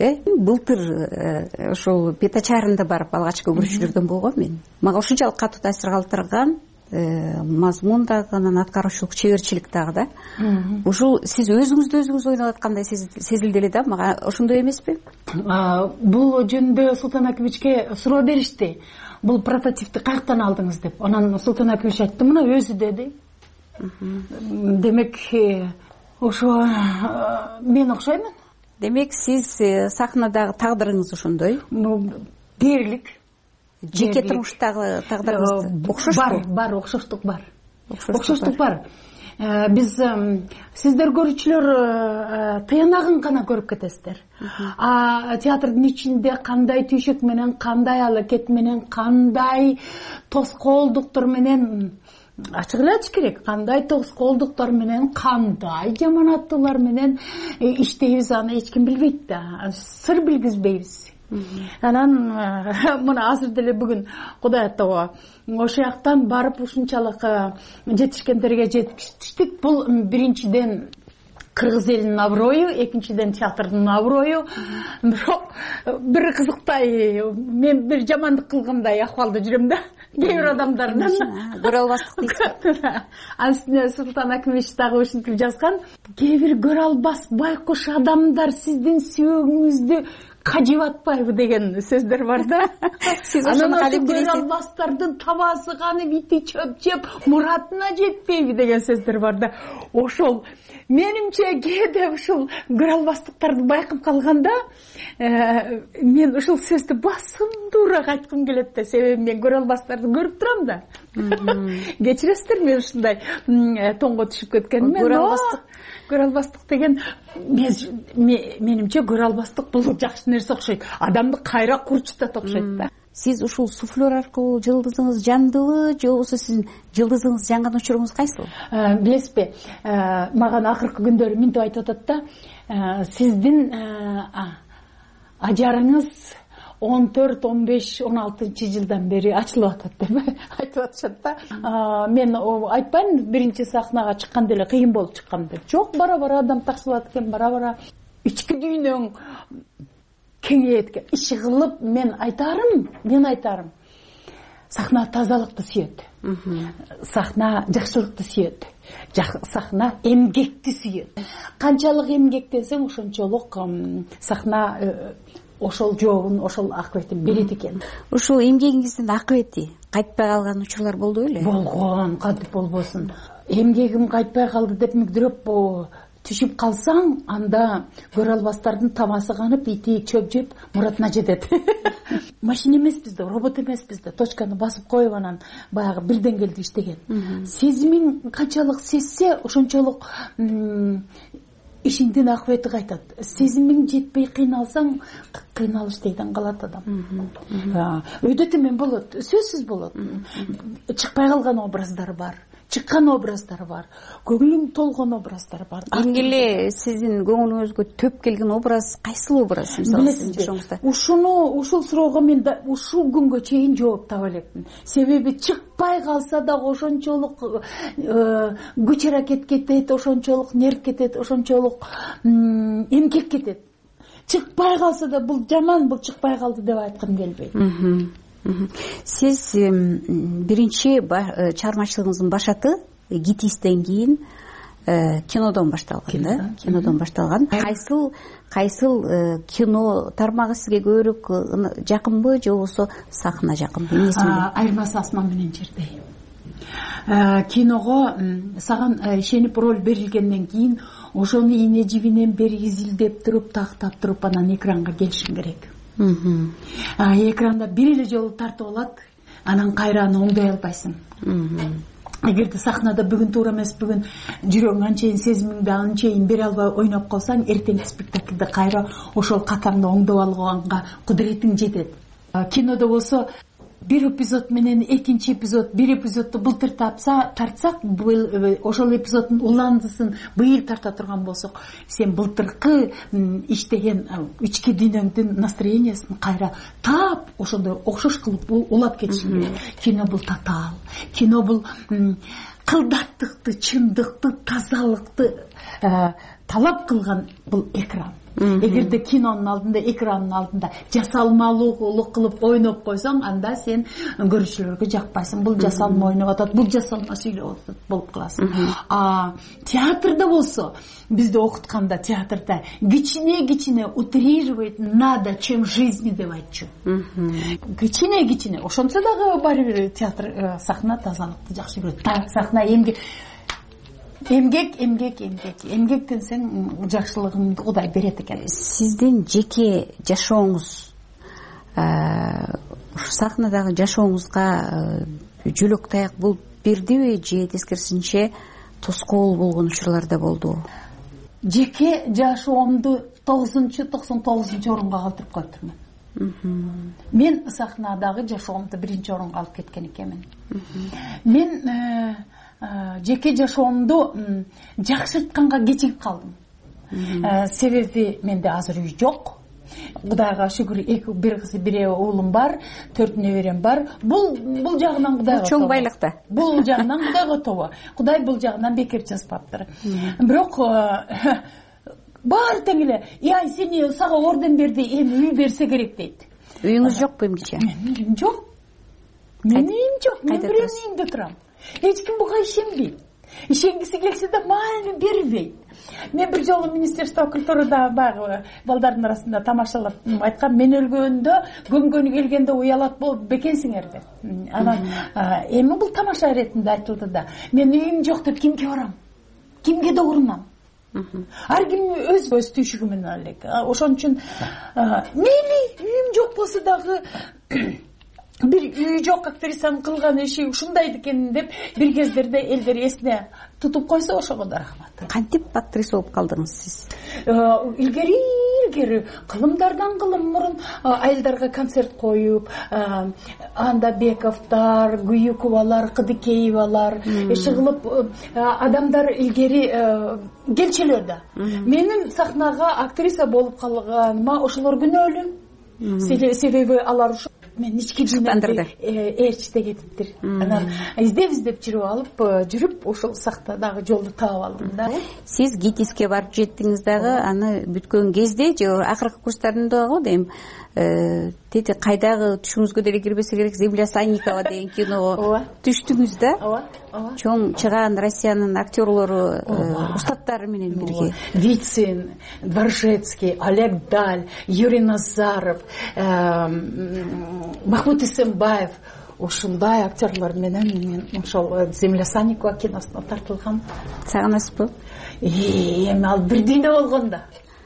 Былтыр ошол Петачарында барып алгачкы көрүүчүлөрдөн болгом мен. Мага ушунчалык катуу таасир калтырган мазмун дагы, анан аткаруучулук, чеберчилик дагы да. Ушул сиз өзүңүз ойноп аткандай сезилди эле да, мага ошондой эмеспи? Бул жөнүндө Султан Акибичке суроо беришти. Бул прототипти каяктан алдыңыз деп. Анан Султан Акибич айтты, мына өзү деди. Демек, ошо мен окшоймун. Демек, сиз сахнадагы тагдырыңыз ошондой? Дээрлик. Жеке турмуштагы тагдырыңыз окшошпу? Бар, окшоштук бар. Биз сиздер көрүүчүлөр тыянагын гана көрүп кетесиздер. Театрдын ичинде кандай түйшөк менен, кандай алакет менен, кандай тоскоолдуктар менен, ачык эле айтыш керек, кандай тоскоолдуктар менен, кандай жаманаттуулар менен иштейбиз, аны эч ким билбейт да, сыр билгизбейбиз. Анан мына азыр деле бүгүн Кудай аттабы ошол жактан барып ушунчалык жетишкендерге жетиштик. Бул биринчиден кыргыз элинин аброю, экинчиден театрдын аброю. Бирок бир кызыктай, мен бир жамандык кылгандай акыбалда жүрөм да. Кээ бир адамдардан көрө албастык дейсиз. Анын үстүнө Султан Акимович дагы ушинтип жазган. Кээ бир көрө албас байкуш адамдар сиздин сүйөгүңүздү кажып атпайбы деген сөздөр бар да. Сиз ошону калеп көрө албастардын табасы канып, ити чөп жеп, муратына жетпейби деген сөздөр бар да. Ошол менимче кээде ушул көрө албастыктарды байкап калганда, мен ушул сөздү басымдуураак айткым келет да, себеби мен көрө албастарды көрүп турам да. Кечиресиздер, мен ушундай тоңго түшүп кеткеним. Көрө албастык деген менимче көрө албастык бул жакшы нерсе окшойт. Адамды кайра курчутат окшойт да. Сиз ушул суфлер аркылуу жылдызыңыз жандыбы, же болбосо сиздин жылдызыңыз жанган учуруңуз кайсыл? Билесизби, мага акыркы күндөрү минтип айтып атат да, сиздин ажарыңыз 14, 15, 16 жылдан бери ачылып атат деп айтып атышат да. Мен айтпайм, биринчи сахнага чыкканда эле кыйын болуп чыккан деп. Жок, бара-бара адам таксылап экен, бара-бара ички дүйнөң кеңейет экен. Иши кылып мен айтарым. Сахна тазалыкты сүйөт. Сахна жакшылыкты сүйөт. Сахна эмгекти сүйөт. Канчалык эмгектенсең, ошончолук сахна ошол жообун, ошол акыбетин берет экен. Ушул эмгегиңиздин акыбети кайтпай калган учурлар болду беле? Болгон, кантип болбосун. Эмгегим кайтпай калды деп мүгдүрөп түшүп калсаң, анда көрө албастардын тамасы канып, ити чөп жеп, муратына жетет. Машина эмеспиз да, робот эмеспиз да, точканы басып коюп анан баягы бир деңгээлде иштеген. Сезимиң канчалык сезсе, ошончолук ишиңдин акыбети кайтат. Сезимиң жетпей кыйналсаң, кыйналыш дейден калат адам. Өйдө темен болот, сөзсүз болот. Чыкпай калган образдар бар, чыккан образдар бар, көңүлүң толгон образдар бар. Эң эле сиздин көңүлүңүзгө төп келген образ кайсыл образ? Билесизби, ушул суроого мен ушул күнгө чейин жооп таба элекмин. Себеби чыкпай калса да ошончолук күч аракет кетет, ошончолук нерв кетет, ошончолук эмгек кетет. Чыкпай калса да бул жаман, бул чыкпай калды деп айткым келбейт. Сиз биринчи чыгармачылыгыңыздын башаты Гитистен кийин кинодон башталган да? Кинодон башталган. Кайсыл кино тармагы сизге көбүрөөк жакынбы, же болбосо сахна жакынбы? Айырмасы асман менен жердей. Киного саган ишенип роль берилгенден кийин ошону ийне жибинен бери изилдеп туруп, тактап туруп, анан экранга келишиң керек. Экранда бир эле жолу тартып алат, анан кайра аны оңдой албайсың. Эгерде сахнада бүгүн туура эмес, бүгүн жүрөгүң анчейин, сезимиңди анчейин бере албай ойноп калсаң, эртеңки спектакльде кайра ошол катарында оңдоп алганга кудуретиң жетет. Кинодо болсо бир эпизод менен экинчи эпизод, бир эпизодду былтыр тартсак, ошол эпизоддун уландысын быйыл тарта турган болсок, сен былтыркы иштеген ички дүйнөңдүн настроениясын кайра таап, ошондой окшош кылып улап кетишиң керек. Кино бул татаал. Кино бул кылдаттыкты, чындыкты, тазалыкты талап кылган бул экран. Эгерде кинонун алдында, экранын алдында жасалмалуулук кылып ойноп койсоң, анда сен көрүүчүлөргө жакпайсың. Бул жасалма ойноп атат, бул жасалма сүйлөп атат болуп каласың. Театрда болсо, бизди окутканда театрда кичине утрировать надо, чем жизни деп айтчу. Кичине, ошончо дагы баары бир театр сахна тазалыкты жакшы көрөт. Сахна эмгектенсең жакшылыгын Кудай берет экен. Сиздин жеке жашооңуз, сахнадагы жашооңузга жөлөк таяк болуп бердиби, же тескерисинче тоскоол болгон учурлар да болду? жеке жашоомду 99 орунга калтырып коюптурмун. Мен сахнадагы жашоомду 1-орунга алып кеткен экенмин. Мен жеке жашоомду жакшыртканга кечигип калдым. Себеби менде азыр үй жок. Кудайга шүгүр, бир кыз, бир уулум бар, 4 неберем бар. Бул жагынан Кудайга чоң байлыкта. Бул жагынан Кудайга тобо. Кудай бул жагынан бекер жазбаптыр. Бирок баары тең эле, "Ай, сени сага орден берди, эми үй берсе керек" дейт. Үйүңүз жокпу эмгиче? Менин үйүм жок. Менин үйүм жок. Мен бирөөнүн үйүндө турам. Эч ким буга ишенбейт. Ишенгиси келсе да маани бербейт. Мен бир жолу Министерство культурада баягы балдардын арасында тамашалап айткам, мен өлгөндө көмгөнү келгенде уялат болуп бекенсиңер деп. Анан эми бул тамаша иретинде айтылды да. Мен үйүм жок деп кимге барам? Кимге да урунам? Ар ким өз түйшүгү менен элек. Ошон үчүн мейли үйүм жок болсо дагы бир үйү жок актрисанын кылган иши ушундай экен деп бир кездерде элдер эсине тутуп койсо ошого да рахмат. Кантип актриса болуп калдыңыз сиз? Илгери кылымдардан кылым, мурун айылдарга концерт коюп, Анда Бековдор, Гуюковалар, Кыдыкеевалар чыгылып, адамдар илгери келчүлөр да. Менин сахнага актриса болуп калганыма ошолор күнөөлүү. Себеби алар ушу мен ички дүйнөдө ээрчите кетиптир. Анан издеп жүрүп ошол сахнадагы жолду таап алдым да. Сиз ГИТИСке барып жеттиңиз дагы, аны бүткөн кезде же акыркы курстарында го дейм, тети кайдагы түшүңүзгө деле кирбесе керек, Земля Санникова деген киного түштүңүз да. Чоң чыгаан Россиянын актерлору, устаттары менен бирге. Вицин, Дворжецкий, Олег Даль, Юрий Назаров, Махмуд Исенбаев, ушундай актерлор менен мен ошол Земля Санникова киносуна тартылгам. Сагынасызбы? Эми ал бир дүйнө болгондо.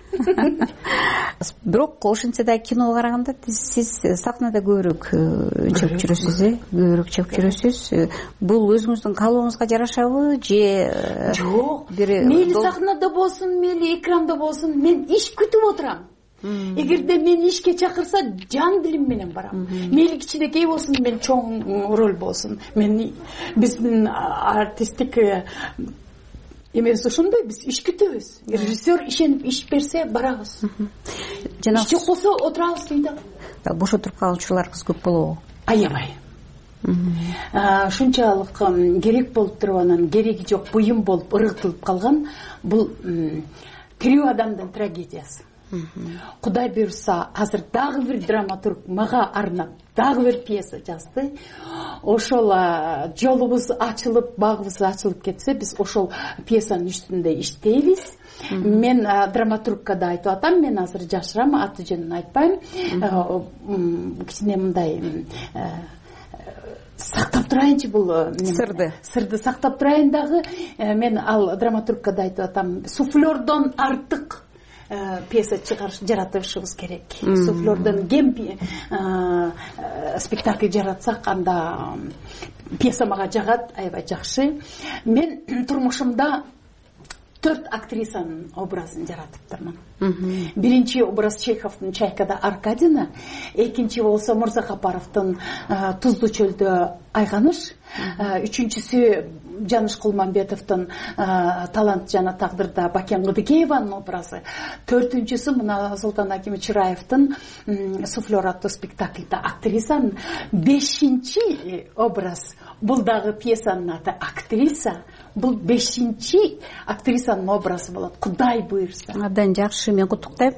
Бирок ошентсе да киного караганда сиз сахнада көбүрөөк чыгып жүрөсүз, көбүрөөк чыгып жүрөсүз. Бул өзүңүздүн каалооңузга жарашабы же жок? Мейли сахнада болсун, мейли экранда болсун, мен иш күтүп отурам. Эгерде мен ишке чакырса, жан дилим менен барам. Мейли кичинекей болсун, мен чоң роль болсун. Мен биздин артисттик эмес ошондой, биз иш күтөбүз. Режиссер ишенип иш берсе барабыз. Иш жок болсо отурабыз үйдө. Бош отуруп калуучуларыбыз көп болобу? Аябай. Ушунчалык керек болуп туруп, анан кереги жок буюм болуп ыргытылып калган бул тирүү адамдын трагедиясы. Кудай буйрса, азыр дагы бир драматург мага арнап дагы бир пьеса жазды. Ошол жолубуз ачылып, багыбыз ачылып кетсе, биз ошол пьесанын үстүндө иштейбиз. Мен драматургка да айтып атам, мен азыр жашырам, аты жөнүн айтпайм. Кичине мындай сактап турайынчы бул сырды сактап турайын дагы. Мен ал драматургка да айтып атам, суфлердон артык пьеса жаратышыбыз керек. Суфлердон кем спектакль жаратсак, анда пьеса мага жагат, аябай жакшы. Мен турмушумда 4 актрисанын образын жаратыптырмын. Биринчи образ Чеховдун Чайкада Аркадина, экинчи болсо Мырзакапаровдун Туздуу чөлдө Айганыш, үчүнчүсү Жаныш Кулмамбетовдун Талант жана тагдырда Бакен Кыдыкееванын образы, төртүнчүсү мына Султан Аким Чыраевдин Суфлер аттуу спектакльда актрисанын, бешинчи образ бул дагы пьесанын аты актриса, бул бешинчи актрисанын образы болот, Кудай буйрса. Абдан жакшы, мен куттуктайм.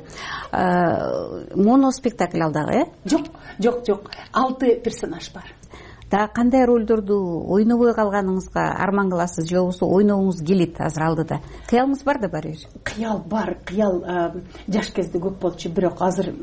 Моноспектакль ал дагы, Жок, 6 персонаж бар. Да кандай ролдорду ойнобой калганыңызга арман кыласыз же болбосо ойногуңуз келет азыр алдыда? Кыялыңыз бар да барбыр? Кыял бар, кыял жаш кезде көп болчу, бирок азыр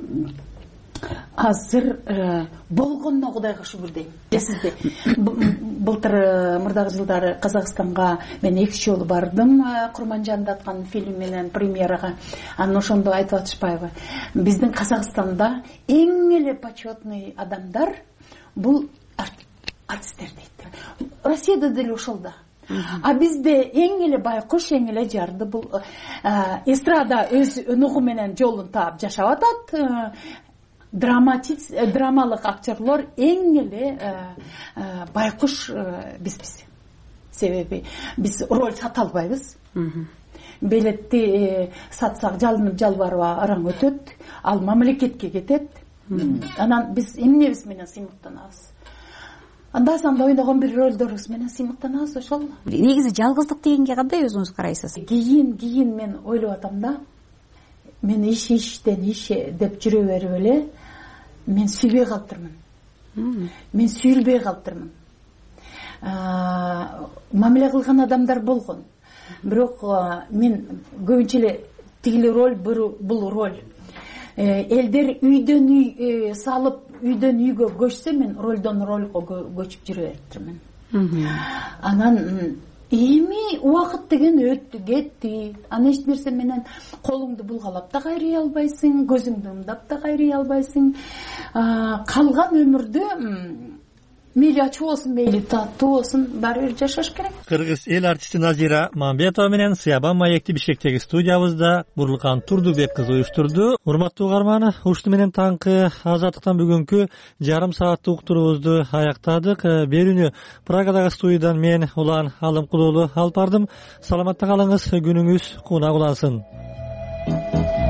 болгонуна Кудайга шүгүр дейм. Сизде былтыр мурдагы жылдары Казакстанга мен 2 жолу бардым, Курманжанды аткан фильм менен премьерага. Анан ошондо айтып атышпайбы? Биздин Казакстанда эң эле почетный адамдар бул артисттер дейт. Россияда деле ошол да. А бизде эң эле байкуш, эң эле жарды бул эстрада өз өнүгүү менен жолун таап жашап атат. Драмалык актерлор эң эле байкуш бизбиз. Себеби биз роль сата албайбыз. Белетти сатсак жалынып жалбарып араң өтөт, ал мамлекетке кетет. Анан биз эмнебиз менен сыймыктанабыз? Анда-санда ойногон бир ролдорубуз менен сыймыктанабыз, ошол. Негизи жалгыздык дегенге кандай өзүңүз карайсыз? Кийин мен ойлоп атам да. Мен иштен деп жүрө берип эле мен сүйбөй калыптырмын. Мен сүйүлбөй калыптырмын. Мамиле кылган адамдар болгон. Бирок мен көбүнчө эле тигили роль, бул роль. Элдер үйдөн үй салып, үйдөн үйгө көчсө, мен ролдон ролго көчүп жүрө бериптирмин. Анан эми убакыт деген өттү, кетти. Аны эч нерсе менен колуңду булгалап да кайрый албайсың, көзүңдү ымдап да кайрый албайсың. Калган өмүрдү мейли ачуу болсун, мейли таттуу болсун, баары бир жашаш керек. Кыргыз эл артисти Назира Мамбетова менен Сыябан маекти Бишкектеги студиябызда Бурлукан Турдубек кызы уюштурду. Урматтуу угарман, ушуну менен таңкы Азаттыктан бүгүнкү жарым сааттык уктуруубузду аяктадык. Берүүнү Прагадагы студиядан мен Улан Алымкулуулу алып бардым. Саламатта калыңыз, күнүңүз кууна улансын.